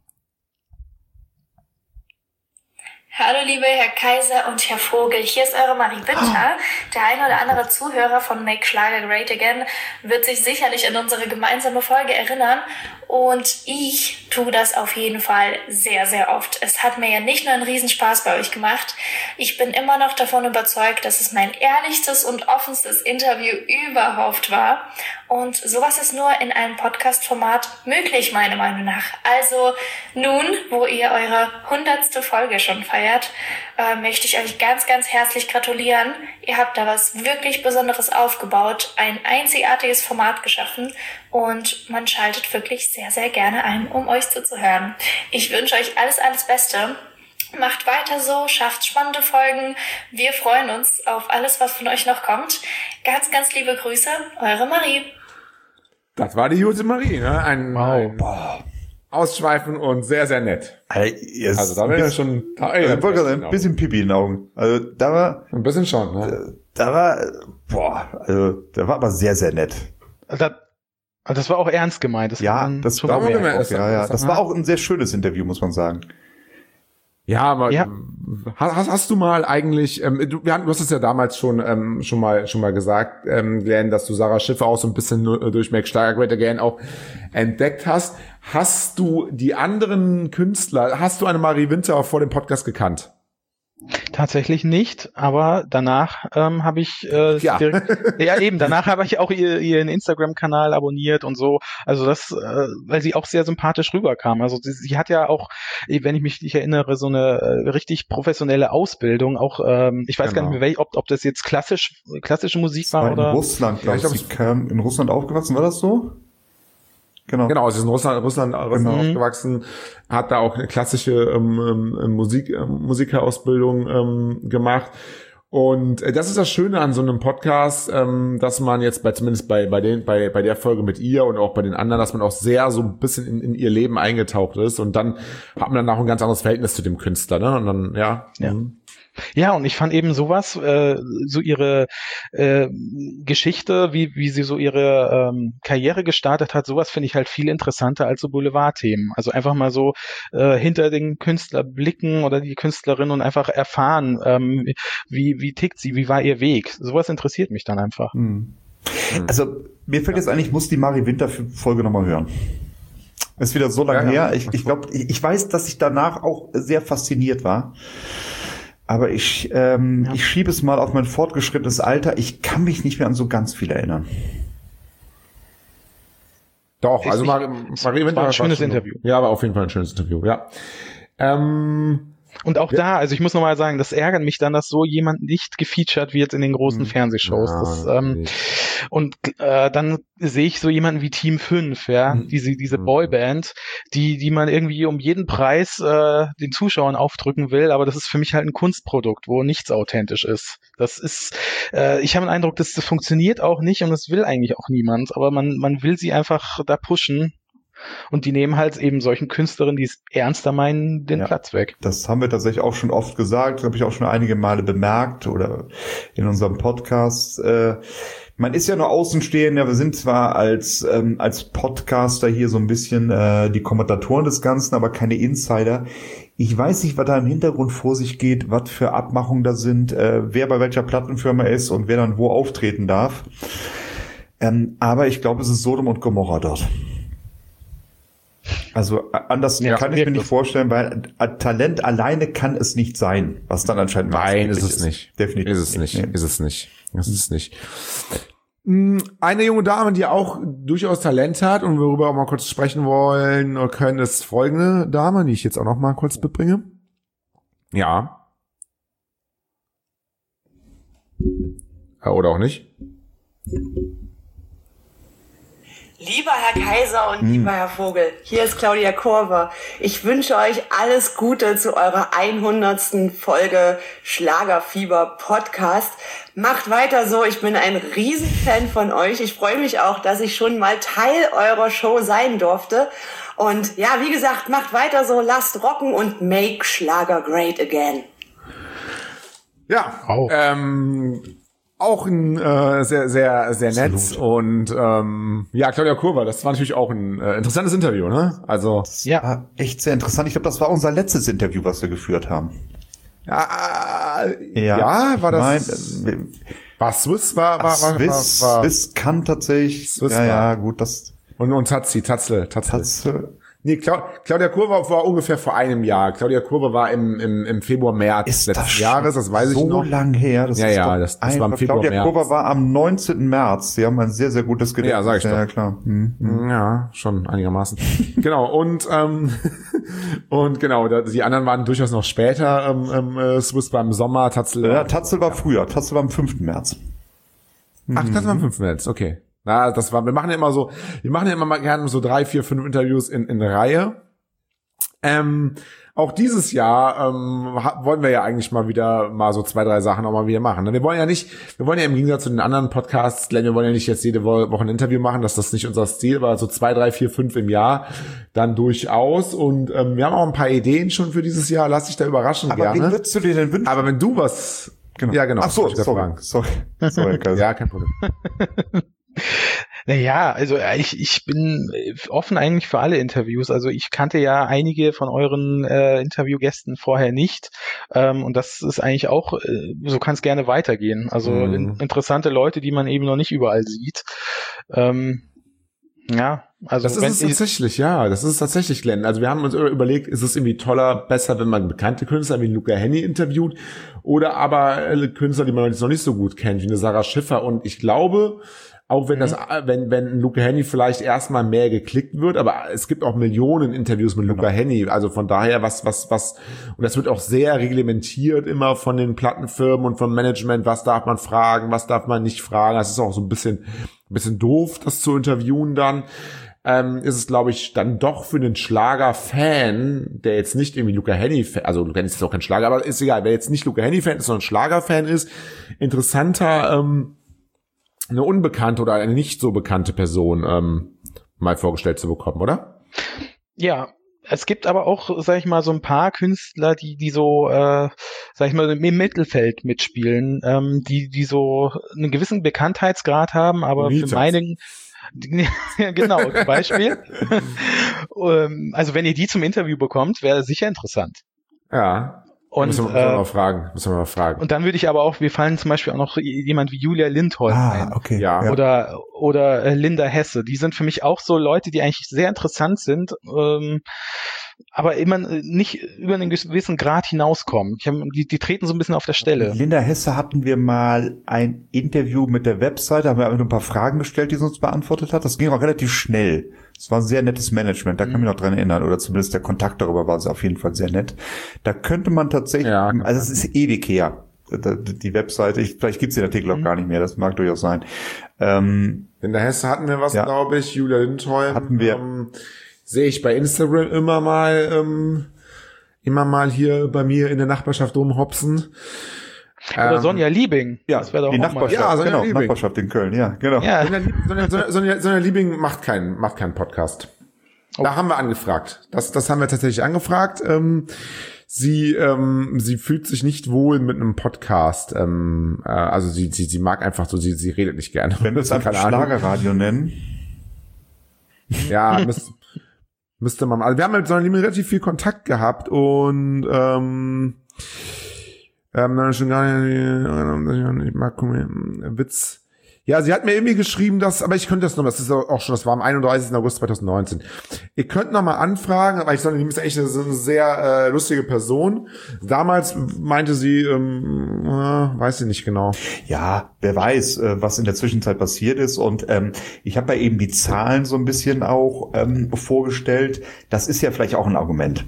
Hallo liebe Herr Kaiser und Herr Vogel, hier ist eure Marie Winter. Der eine oder andere Zuhörer von Make Schlager Great Again wird sich sicherlich an unsere gemeinsame Folge erinnern und ich tue das auf jeden Fall sehr, sehr oft. Es hat mir ja nicht nur einen Riesenspaß bei euch gemacht, ich bin immer noch davon überzeugt, dass es mein ehrlichstes und offenstes Interview überhaupt war und sowas ist nur in einem Podcast-Format möglich, meiner Meinung nach. Also nun, wo ihr eure 100. Folge schon feiert, möchte ich euch ganz, ganz herzlich gratulieren. Ihr habt da was wirklich Besonderes aufgebaut, ein einzigartiges Format geschaffen und man schaltet wirklich sehr, sehr gerne ein, um euch zuzuhören. Ich wünsche euch alles, alles Beste. Macht weiter so, schafft spannende Folgen. Wir freuen uns auf alles, was von euch noch kommt. Ganz, ganz liebe Grüße, eure Marie. Das war die gute Marie, ne? Ein ausschweifend und sehr, sehr nett. Also da wäre ja schon ein bisschen Pipi in den Augen. Also da war ein bisschen schon, ne? Da war aber sehr, sehr nett. Also das war auch ernst gemeint. Das ja, das war das war auch ein sehr schönes Interview, muss man sagen. Ja, aber hast du mal eigentlich, du hast es ja damals schon mal gesagt, Glenn, dass du Sarah Schiffer auch so ein bisschen durch Make Schlager Great Again auch entdeckt hast. Hast du die anderen Künstler, hast du eine Marie Winter vor dem Podcast gekannt? Tatsächlich nicht, aber danach habe ich danach habe ich auch ihren Instagram-Kanal abonniert und so. Also das, weil sie auch sehr sympathisch rüberkam. Also sie hat ja auch, wenn ich mich nicht erinnere, so eine richtig professionelle Ausbildung. Auch ich weiß gar nicht mehr, ob das jetzt klassische Musik war oder. In Russland, glaube ich. Sie kam in Russland aufgewachsen, war das so? Genau, sie ist in Russland aufgewachsen, hat da auch eine klassische Musikerausbildung gemacht. Und das ist das Schöne an so einem Podcast, dass man jetzt zumindest bei der Folge mit ihr und auch bei den anderen, dass man auch sehr so ein bisschen in ihr Leben eingetaucht ist und dann hat man danach ein ganz anderes Verhältnis zu dem Künstler, ne? Und dann, ja. Ja, und ich fand eben sowas, so ihre Geschichte, wie sie so ihre Karriere gestartet hat, sowas finde ich halt viel interessanter als so Boulevardthemen. Also einfach mal so hinter den Künstler blicken oder die Künstlerin und einfach erfahren, wie tickt sie, wie war ihr Weg. Sowas interessiert mich dann einfach. Also mir fällt jetzt ein, ich muss die Marie Winter Folge nochmal hören. Ist wieder so lange her. Ich glaube, ich weiß, dass ich danach auch sehr fasziniert war. Aber ich schiebe es mal auf mein fortgeschrittenes Alter. Ich kann mich nicht mehr an so ganz viel erinnern. Doch, also Marie Winter war ein schönes Interview. Ja, war auf jeden Fall ein schönes Interview, ja. Und auch da, also ich muss nochmal sagen, das ärgert mich dann, dass so jemand nicht gefeatured wird in den großen Fernsehshows. Dann sehe ich so jemanden wie Team 5, diese Boyband, die man irgendwie um jeden Preis den Zuschauern aufdrücken will, aber das ist für mich halt ein Kunstprodukt, wo nichts authentisch ist. Das ist, ich habe den Eindruck, das funktioniert auch nicht und das will eigentlich auch niemand, aber man will sie einfach da pushen. Und die nehmen halt eben solchen Künstlerinnen, die es ernster meinen, den Platz weg. Das haben wir tatsächlich auch schon oft gesagt, habe ich auch schon einige Male bemerkt oder in unserem Podcast. Man ist ja nur Außenstehender, wir sind zwar als Podcaster hier so ein bisschen die Kommentatoren des Ganzen, aber keine Insider. Ich weiß nicht, was da im Hintergrund vor sich geht, was für Abmachungen da sind, wer bei welcher Plattenfirma ist und wer dann wo auftreten darf. Aber ich glaube, es ist Sodom und Gomorra dort. Also anders kann ich mir nicht vorstellen, weil Talent alleine kann es nicht sein, was dann anscheinend Nein, ist es nicht. Definitiv. Ist es nicht. Eine junge Dame, die auch durchaus Talent hat und worüber wir auch mal kurz sprechen wollen oder können, ist folgende Dame, die ich jetzt auch noch mal kurz mitbringe. Ja. Oder auch nicht. Lieber Herr Kaiser und lieber Herr Vogel, hier ist Claudia Korver. Ich wünsche euch alles Gute zu eurer 100. Folge Schlagerfieber Podcast. Macht weiter so, ich bin ein Riesenfan von euch. Ich freue mich auch, dass ich schon mal Teil eurer Show sein durfte. Und ja, wie gesagt, macht weiter so, lasst rocken und make Schlager great again. Ja, auch ein sehr, sehr, sehr nett und Claudia Kurver, das war natürlich auch ein interessantes Interview, ne? Also ja, echt sehr interessant. Ich glaube, das war unser letztes Interview, was wir geführt haben. War das? War Swiss? Swiss kann tatsächlich. Swiss gut, das. Und Tatzel. Nee, Claudia Kurver war ungefähr vor einem Jahr. Claudia Kurver war im Februar, März letzten Jahres, das weiß ich noch. So lang her. Das war im Februar, Claudia Kurver war am 19. März. Sie haben ein sehr, sehr gutes Gedächtnis. Ja, sag ich doch. Ja, klar. Ja, schon einigermaßen. Genau, und genau, die anderen waren durchaus noch später. Swiss war im Sommer, Tatzel. Ja, Tatzel war früher. Tatzel war am 5. März. Ach, das war am 5. März, okay. Na, wir machen ja immer mal gerne so 3, 4, 5 Interviews in Reihe. Auch dieses Jahr wollen wir ja eigentlich mal wieder so 2, 3 Sachen auch mal wieder machen. Wir wollen ja im Gegensatz zu den anderen Podcasts, wir wollen ja nicht jetzt jede Woche ein Interview machen, das ist nicht unser Stil, aber so 2, 3, 4, 5 im Jahr dann durchaus. Und wir haben auch ein paar Ideen schon für dieses Jahr, lass dich da überraschen aber gerne. Aber wen würdest du dir denn wünschen? Aber wenn du was... Genau. Ja, genau. Ach so, sorry. Ja, kein Problem. Naja, also ich bin offen eigentlich für alle Interviews. Also ich kannte ja einige von euren Interviewgästen vorher nicht. Und das ist eigentlich auch, so kann es gerne weitergehen. Also interessante Leute, die man eben noch nicht überall sieht. Ja, also das ist es tatsächlich, Glenn. Also wir haben uns überlegt, ist es irgendwie besser, wenn man bekannte Künstler wie Luca Hänni interviewt oder aber Künstler, die man noch nicht so gut kennt, wie eine Sarah Schiffer. Und ich glaube, auch wenn wenn Luca Hänni vielleicht erstmal mehr geklickt wird, aber es gibt auch Millionen Interviews mit Luca Hänni, also von daher was, und das wird auch sehr reglementiert immer von den Plattenfirmen und vom Management, was darf man fragen, was darf man nicht fragen, das ist auch so ein bisschen doof, das zu interviewen dann, ist es, glaube ich, dann doch für den Schlager-Fan, der jetzt nicht irgendwie Luca Hänni, also Luca Hänni ist auch kein Schlager, aber ist egal, wer jetzt nicht Luca Hänni-Fan ist, sondern Schlager-Fan ist, interessanter, eine unbekannte oder eine nicht so bekannte Person mal vorgestellt zu bekommen, oder? Ja, es gibt aber auch, sag ich mal, so ein paar Künstler, die so, sag ich mal, im Mittelfeld mitspielen, die so einen gewissen Bekanntheitsgrad haben, aber für meinen, ja, genau, zum Beispiel. Also wenn ihr die zum Interview bekommt, wäre sicher interessant. Ja. Und, müssen wir mal fragen. Und dann würde ich aber auch, wir fallen zum Beispiel auch noch jemand wie Julia Lindholm ein. Okay. Ja. Oder Linda Hesse. Die sind für mich auch so Leute, die eigentlich sehr interessant sind, aber immer nicht über einen gewissen Grad hinauskommen. Die treten so ein bisschen auf der Stelle. Linda Hesse hatten wir mal ein Interview mit der Webseite, haben wir einfach nur ein paar Fragen gestellt, die sie uns beantwortet hat. Das ging auch relativ schnell. Es war ein sehr nettes Management, da kann ich mich noch dran erinnern, oder zumindest der Kontakt darüber war auf jeden Fall sehr nett. Da könnte man tatsächlich, also es ist ewig her, die Webseite, vielleicht gibt's den Artikel auch gar nicht mehr, das mag durchaus sein. In der Hesse hatten wir was, glaube ich, Julia Lindholm. Hatten wir. Sehe ich bei Instagram immer mal hier bei mir in der Nachbarschaft rumhopsen. Oder Sonja Liebing. Ja, das wäre doch die Nachbarschaft. Sonja Liebing. Nachbarschaft in Köln, ja, genau. Ja. Sonja Liebing macht keinen Podcast. Oh. Da haben wir angefragt. Das haben wir tatsächlich angefragt. Sie fühlt sich nicht wohl mit einem Podcast. Also sie mag einfach so, sie redet nicht gerne. Wenn wir es einfach Schlagerradio nennen. Ja, müsste man. Also wir haben mit Sonja Liebing relativ viel Kontakt gehabt und schon gar nicht, ich mag Witz. Ja, sie hat mir irgendwie geschrieben, aber ich könnte das das war am 31. August 2019. Ihr könnt noch mal anfragen, aber Sonja Liebing ist echt eine sehr lustige Person. Damals meinte sie, weiß sie nicht genau. Ja, wer weiß, was in der Zwischenzeit passiert ist. Und ich habe ja eben die Zahlen so ein bisschen auch vorgestellt. Das ist ja vielleicht auch ein Argument.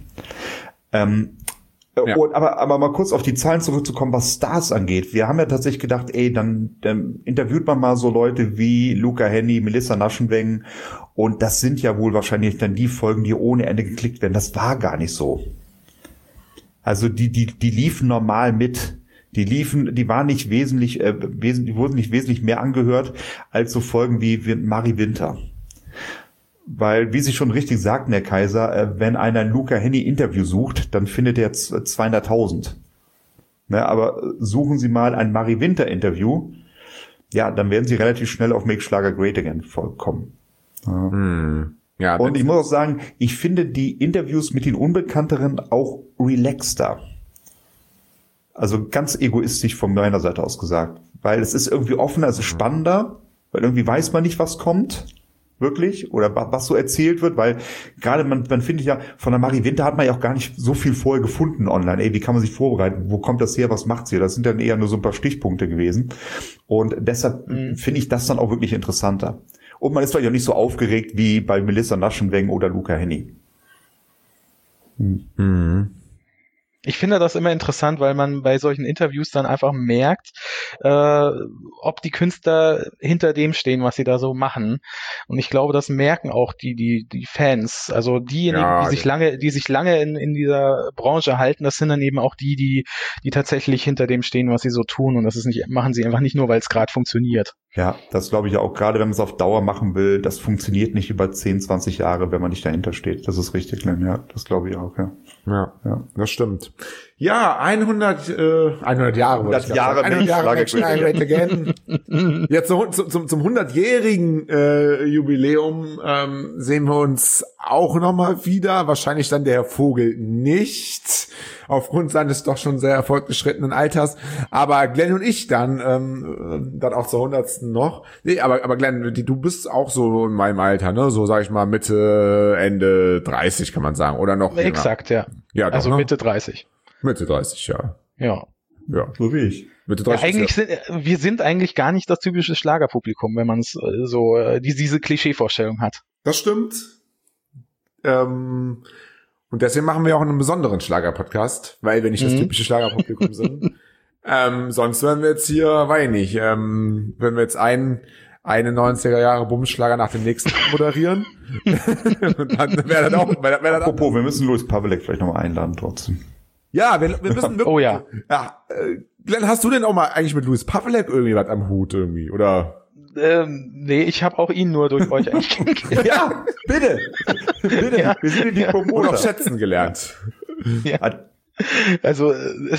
Ja. Aber mal kurz auf die Zahlen zurückzukommen, was Stars angeht. Wir haben ja tatsächlich gedacht, dann interviewt man mal so Leute wie Luca Hänni, Melissa Naschenweng, und das sind ja wohl wahrscheinlich dann die Folgen, die ohne Ende geklickt werden. Das war gar nicht so. Also die liefen normal mit. Die waren nicht die wurden nicht wesentlich mehr angehört als so Folgen wie Mari Winter. Weil, wie Sie schon richtig sagten, Herr Kaiser, wenn einer ein Luca Hänni Interview sucht, dann findet er 200.000. Ne, aber suchen Sie mal ein Mari Winter Interview, ja, dann werden Sie relativ schnell auf Make Schlager Great Again kommen. Ja, und ich muss auch sagen, ich finde die Interviews mit den Unbekannteren auch relaxter. Also ganz egoistisch von meiner Seite aus gesagt. Weil es ist irgendwie offener, es ist spannender, weil irgendwie weiß man nicht, was kommt. Wirklich, oder was so erzählt wird, weil gerade man findet ja, von der Mari Winter hat man ja auch gar nicht so viel vorher gefunden online. Wie kann man sich vorbereiten? Wo kommt das her? Was macht sie? Das sind dann eher nur so ein paar Stichpunkte gewesen. Und deshalb finde ich das dann auch wirklich interessanter. Und man ist vielleicht auch nicht so aufgeregt wie bei Melissa Naschenweng oder Luca Hänni. Ich finde das immer interessant, weil man bei solchen Interviews dann einfach merkt, ob die Künstler hinter dem stehen, was sie da so machen. Und ich glaube, das merken auch die Fans. Also diejenigen, die sich lange in dieser Branche halten, das sind dann eben auch die tatsächlich hinter dem stehen, was sie so tun. Und das ist machen sie einfach nicht nur, weil es gerade funktioniert. Ja, das glaube ich auch, gerade wenn man es auf Dauer machen will, das funktioniert nicht über 10, 20 Jahre, wenn man nicht dahinter steht. Das ist richtig, Glenn, ja, das glaube ich auch, ja. Ja, das stimmt. Ja, 100 Jahre. 100 Jahre Make Great Again. Jetzt zum 100-jährigen Jubiläum sehen wir uns auch nochmal wieder. Wahrscheinlich dann der Herr Vogel nicht, aufgrund seines doch schon sehr fortgeschrittenen Alters. Aber Glenn und ich dann auch zur 100. noch. Nee, aber Glenn, du bist auch so in meinem Alter, ne? So sag ich mal Mitte, Ende 30 kann man sagen. Oder noch länger. Exakt, ja. Ja, doch, also ne? Mitte 30. Mitte 30, ja. Ja. Ja. So wie ich. Mitte 30. Ja, eigentlich wir sind eigentlich gar nicht das typische Schlagerpublikum, wenn man es diese Klischeevorstellung hat. Das stimmt. Und deswegen machen wir auch einen besonderen Schlager-Podcast, weil wir nicht das typische Schlagerpublikum sind. Sonst werden wir jetzt hier, weiß ich nicht, wenn wir jetzt eine 90er Jahre Bumsschlager nach dem nächsten moderieren. Und dann wäre das auch. Apropos, wir müssen Louis Pawelek vielleicht nochmal einladen trotzdem. Ja, wir müssen wirklich. Oh ja. Glenn, hast du denn auch mal eigentlich mit Louis Pawelek irgendwie was am Hut irgendwie, oder? Nee, ich habe auch ihn nur durch euch eigentlich kennengelernt. Ja, bitte. Ja. Wir sind in die Oder Promoter. auch schätzen gelernt. Ja. Also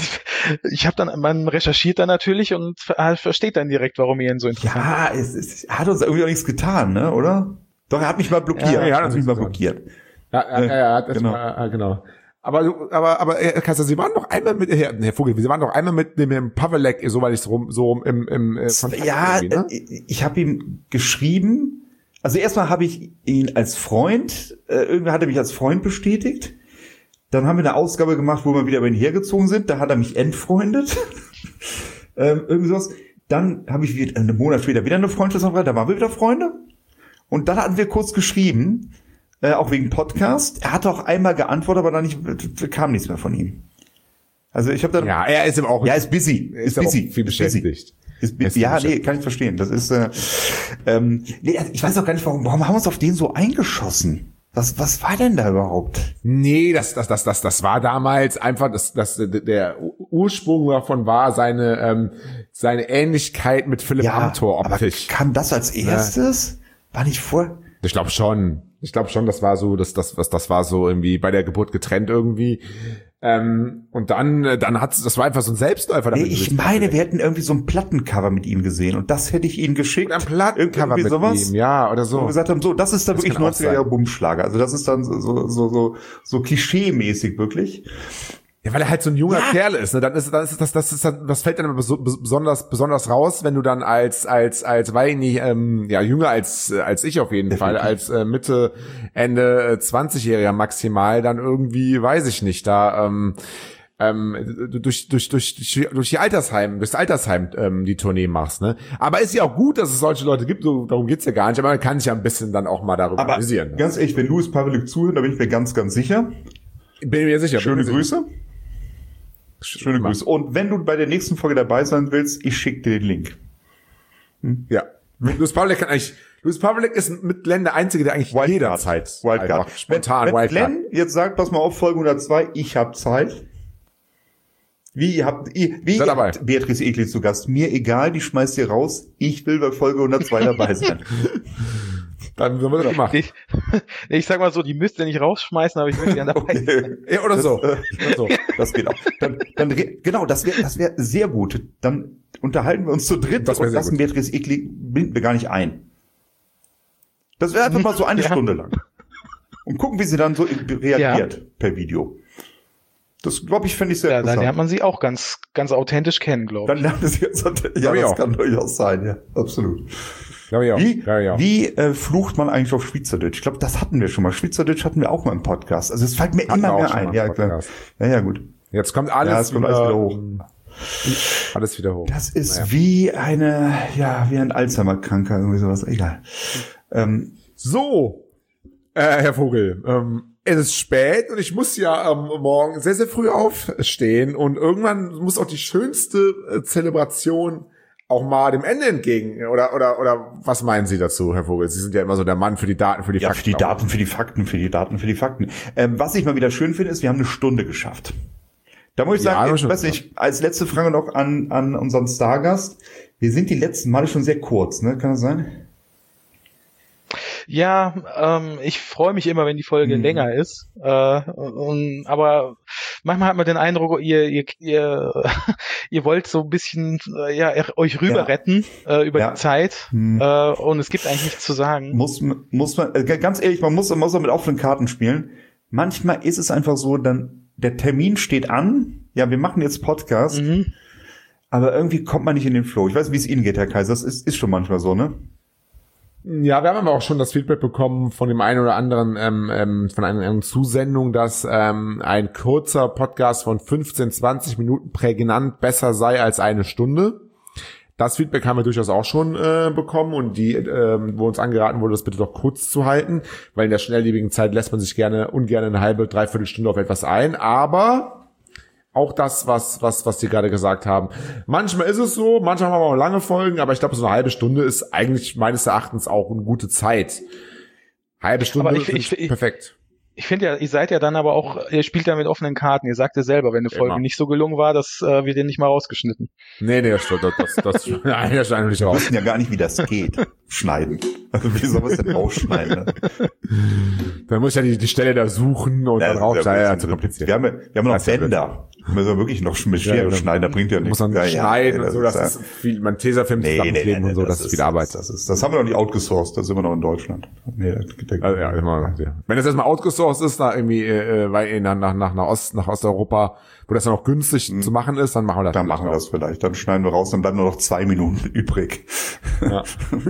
man recherchiert dann natürlich und versteht dann direkt, warum ihr ihn so interessiert. Ja, er hat uns irgendwie auch nichts getan, ne, oder? Doch, er hat mich mal blockiert. Ja, er hat mich mal blockiert. Ja, Genau. genau. Aber Herr Kaiser, Sie waren doch einmal mit, Herr Vogel, Sie waren doch einmal mit dem Pawelek, soweit ich so rum im Kontakt. Ja, ne? ich habe ihm geschrieben, also erstmal habe ich ihn als Freund, irgendwie hat er mich als Freund bestätigt. Dann haben wir eine Ausgabe gemacht, wo wir wieder über ihn hergezogen sind. Da hat er mich entfreundet. Irgendwie sowas. Dann habe ich einen Monat später wieder eine Freundschaft, da waren wir wieder Freunde. Und dann hatten wir kurz geschrieben, auch wegen Podcast. Er hat auch einmal geantwortet, aber dann kam nichts mehr von ihm. Also ich habe dann... Ja, er ist eben auch... Ja, ist busy. Ist busy. Viel beschäftigt. Nee, kann ich verstehen. Das ist... ich weiß auch gar nicht, warum haben wir uns auf den so eingeschossen? Was war denn da überhaupt? Nee, das war damals einfach, der Ursprung davon war seine Ähnlichkeit mit Philipp Amthor optisch. Aber kam das als erstes? War nicht vor? Ich glaube schon, das war so, das war so irgendwie bei der Geburt getrennt irgendwie. Und dann das war einfach so ein Selbstläufer. Nee, ich meine, wir hätten irgendwie so ein Plattencover mit ihm gesehen und das hätte ich ihnen geschickt. Ein Plattencover mit ihm, ja, oder so. Und gesagt haben, so, das ist dann wirklich 90er Jahre Bumschlager. Also das ist dann so klischee-mäßig wirklich. Ja, weil er halt so ein junger Kerl ist, ne? Das fällt dann besonders raus, wenn du dann als weil ich nicht, jünger als ich auf jeden Fall, als Mitte, Ende 20-Jähriger maximal, dann irgendwie, weiß ich nicht, da durch durchs Altersheim die Tournee machst, ne? Aber ist ja auch gut, dass es solche Leute gibt, so, darum geht's ja gar nicht, aber man kann sich ja ein bisschen dann auch mal darüber amüsieren. Ne? Ganz ehrlich, wenn Louis Pawelek zuhört, da bin ich mir ganz, ganz sicher. Bin mir sicher. Schöne Grüße. Schöne Grüße. Und wenn du bei der nächsten Folge dabei sein willst, ich schicke dir den Link. Ja. Louis Pawelek ist mit Glenn der Einzige, der eigentlich jederzeit Wildcard. Spontan wenn Glenn jetzt sagt, pass mal auf, Folge 102, ich habe Zeit. Wie habt Beatrice Egli zu Gast? Mir egal, die schmeißt ihr raus. Ich will bei Folge 102 dabei sein. Dann wird das gemacht. Ich sag mal so, die müsst ihr nicht rausschmeißen, aber ich möchte gerne dabei sein. Ja, oder so. Das geht auch. Genau, das wäre sehr gut. Dann unterhalten wir uns zu dritt und lassen Beatrice Egli, binden wir gar nicht ein. Das wäre einfach mal so eine Stunde lang. Und gucken, wie sie dann so reagiert per Video. Das, glaube ich, finde ich sehr interessant. Dann lernt man sie auch ganz, ganz authentisch kennen, glaube ich. Dann lernt man sie ganz authentisch. Ja, das kann durchaus sein, ja. Absolut. Wie flucht man eigentlich auf Schweizerdeutsch? Ich glaube, das hatten wir schon mal. Schweizerdeutsch hatten wir auch mal im Podcast. Also es fällt mir immer mehr ein. Ja, klar. Ja, gut. Jetzt kommt alles wieder hoch. Alles wieder hoch. Das ist wie ein Alzheimer-Kranker, irgendwie sowas. Egal. Herr Vogel, es ist spät und ich muss ja morgen sehr, sehr früh aufstehen und irgendwann muss auch die schönste Zelebration auch mal dem Ende entgegen. Oder was meinen Sie dazu, Herr Vogel? Sie sind ja immer so der Mann für die Daten, für die Fakten. Für die Daten, für die Fakten. Was ich mal wieder schön finde, ist, wir haben eine Stunde geschafft. Da muss ich sagen, Ja, ich weiß nicht, als letzte Frage noch an unseren Stargast. Wir sind die letzten Male schon sehr kurz, ne? Kann das sein? Ja, ich freue mich immer, wenn die Folge länger ist. Aber manchmal hat man den Eindruck, ihr wollt so ein bisschen euch rüber retten über die Zeit. Und es gibt eigentlich nichts zu sagen. Muss man, ganz ehrlich, man muss auch mit offenen Karten spielen. Manchmal ist es einfach so, dann der Termin steht an. Ja, wir machen jetzt Podcast. Aber irgendwie kommt man nicht in den Flow. Ich weiß, wie es Ihnen geht, Herr Kaiser. Das ist schon manchmal so, ne? Ja, wir haben aber auch schon das Feedback bekommen von dem einen oder anderen, von einer Zusendung, dass ein kurzer Podcast von 15, 20 Minuten prägnant besser sei als eine Stunde. Das Feedback haben wir durchaus auch schon bekommen und wo uns angeraten wurde, das bitte doch kurz zu halten, weil in der schnelllebigen Zeit lässt man sich ungern eine halbe, dreiviertel Stunde auf etwas ein, aber auch das, was die gerade gesagt haben. Manchmal ist es so, manchmal haben wir auch lange Folgen, aber ich glaube, so eine halbe Stunde ist eigentlich meines Erachtens auch eine gute Zeit. Halbe Stunde ist perfekt. Ich finde ja, ihr seid ja dann aber auch, ihr spielt ja mit offenen Karten. Ihr sagt ja selber, wenn eine Folge nicht so gelungen war, das wird ja nicht mal rausgeschnitten. Nee, das schneiden wir nicht raus. Wir wissen ja gar nicht, wie das geht. Schneiden. Also wie soll man es denn rausschneiden? Ne? Dann muss ich ja die Stelle da suchen und dann rausschneiden. Ja, zu kompliziert. Wir haben noch Bänder. Müssen wir wirklich noch mit Schere schneiden, da bringt ja nichts. Muss man schneiden und so, das ist viel, man Tesafilm zusammenkleben und so, das ist viel Arbeit. Das haben wir noch nicht outgesourced, das sind wir noch in Deutschland. Nee, wenn das erstmal outgesourced ist, nach irgendwie, nach Osteuropa, wo das dann noch günstig zu machen ist, dann machen wir das. Dann machen wir das vielleicht, dann schneiden wir raus, dann bleiben nur noch 2 Minuten übrig. Ja.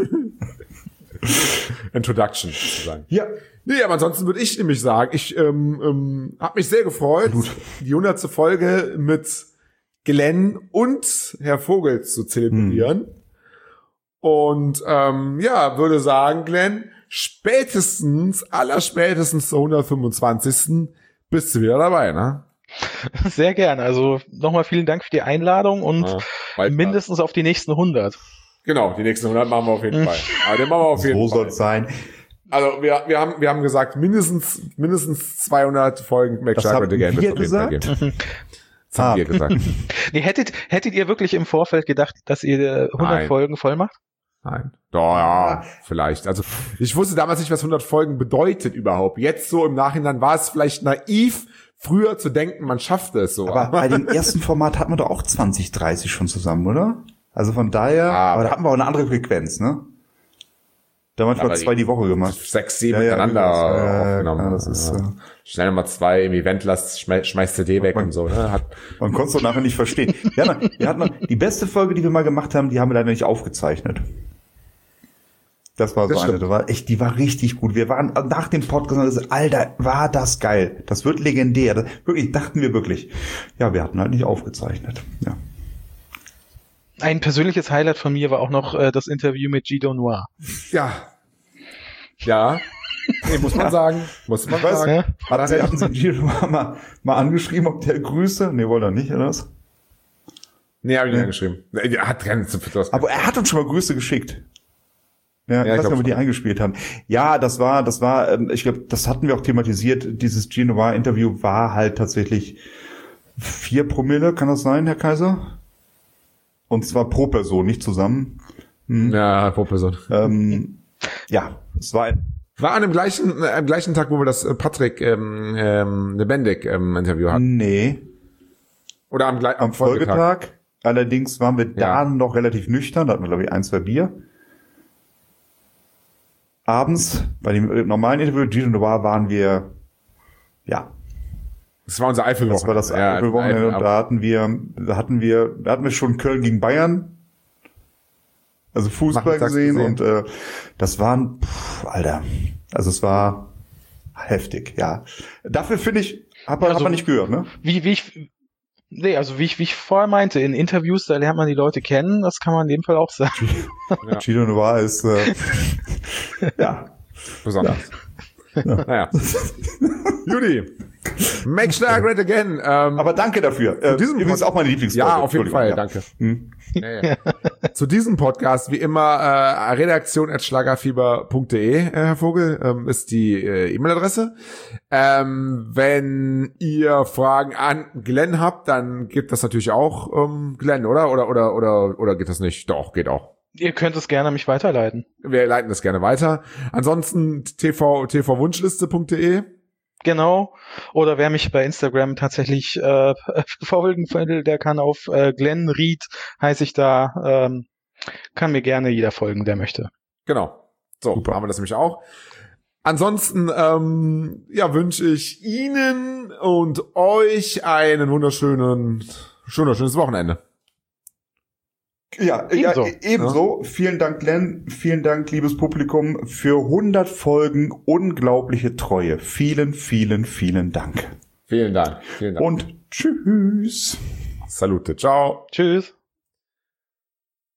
Introduction, sozusagen. Ja. Nee, aber ansonsten würde ich nämlich sagen, ich habe mich sehr gefreut, die 100. Folge mit Glenn und Herr Vogel zu zelebrieren. Und würde sagen, Glenn, allerspätestens zur 125. bist du wieder dabei, ne? Sehr gerne. Also nochmal vielen Dank für die Einladung und mindestens auf die nächsten 100. Genau, die nächsten 100 machen wir auf jeden Fall. Aber den machen wir auf jeden Fall. So soll es sein. Also wir haben gesagt, mindestens 200 Folgen Make Shark Great Again. Das haben wir gesagt. Nee, hättet ihr wirklich im Vorfeld gedacht, dass ihr 100 Folgen voll macht? Nein. Doch, ja, vielleicht. Also ich wusste damals nicht, was 100 Folgen bedeutet überhaupt. Jetzt so im Nachhinein war es vielleicht naiv, früher zu denken, man schafft es so. Aber bei dem ersten Format hatten wir doch auch 20, 30 schon zusammen, oder? Also von daher, aber da hatten wir auch eine andere Frequenz, ne? Da haben wir 2 die Woche gemacht. 6, 7 miteinander aufgenommen. Das ist, schnell nochmal 2 im Eventlast, schmeißt CD weg und so. Ne? Man konnte es doch nachher nicht verstehen. Wir hatten noch die beste Folge, die wir mal gemacht haben, die haben wir leider nicht aufgezeichnet. Das war so eine, die war richtig gut. Wir waren nach dem Podcast, Alter, war das geil. Das wird legendär. Das, wirklich, dachten wir wirklich. Ja, wir hatten halt nicht aufgezeichnet. Ja. Ein persönliches Highlight von mir war auch noch das Interview mit Guido Noir. Ja. Nee, muss man sagen. Ja? Hatten Sie Guido Noir mal angeschrieben, ob der Grüße? Nee, wollte er nicht, oder was? Nee, hab ich nicht angeschrieben. Er hat keine Aber er hat uns schon mal Grüße geschickt. Ja, ich weiß nicht, ob wir die eingespielt haben. Ja, das war, ich glaube, das hatten wir auch thematisiert. Dieses Guido Noir Interview war halt tatsächlich 4 Promille, kann das sein, Herr Kaiser? Und zwar pro Person, nicht zusammen. Ja, pro Person. Ja, es war an dem gleichen Tag, wo wir das Patrick Lebendig Interview hatten. Nee. Oder am Folgetag. Allerdings waren wir da noch relativ nüchtern. Da hatten wir, glaube ich, 1, 2 Bier. Abends, bei dem normalen Interview, Guido Noir, waren wir, das war unser Eifelwochenende. Das war das Eifelwochenende und da hatten wir schon Köln gegen Bayern, also Fußball gesehen und das waren, Alter, also es war heftig, ja. Dafür finde ich, hat man nicht gehört, ne? Wie ich vorher meinte, in Interviews, da lernt man die Leute kennen, das kann man in dem Fall auch sagen. Guido Noir ist, besonders. Ja. Naja. Judy. Make Shark Great Again. Aber danke dafür. Übrigens auch meine Lieblingsfolge. Ja, auf jeden Fall, danke. Ja. Zu diesem Podcast, wie immer, redaktion@schlagerfieber.de, Herr Vogel, ist die E-Mail-Adresse. Wenn ihr Fragen an Glenn habt, dann gibt das natürlich auch Glenn, oder? Oder geht das nicht? Doch, geht auch. Ihr könnt es gerne mich weiterleiten. Wir leiten das gerne weiter. Ansonsten tvwunschliste.de. Genau. Oder wer mich bei Instagram tatsächlich verfolgen will, der kann auf Glenn Ried, heiße ich da, kann mir gerne jeder folgen, der möchte. Genau. So, super. Haben wir das nämlich auch. Ansonsten wünsche ich Ihnen und euch einen schönes Wochenende. Ja, ebenso. Ja. Vielen Dank, Glenn. Vielen Dank, liebes Publikum, für 100 Folgen unglaubliche Treue. Vielen, vielen, vielen Dank. Vielen Dank. Und tschüss. Salute. Ciao. Tschüss.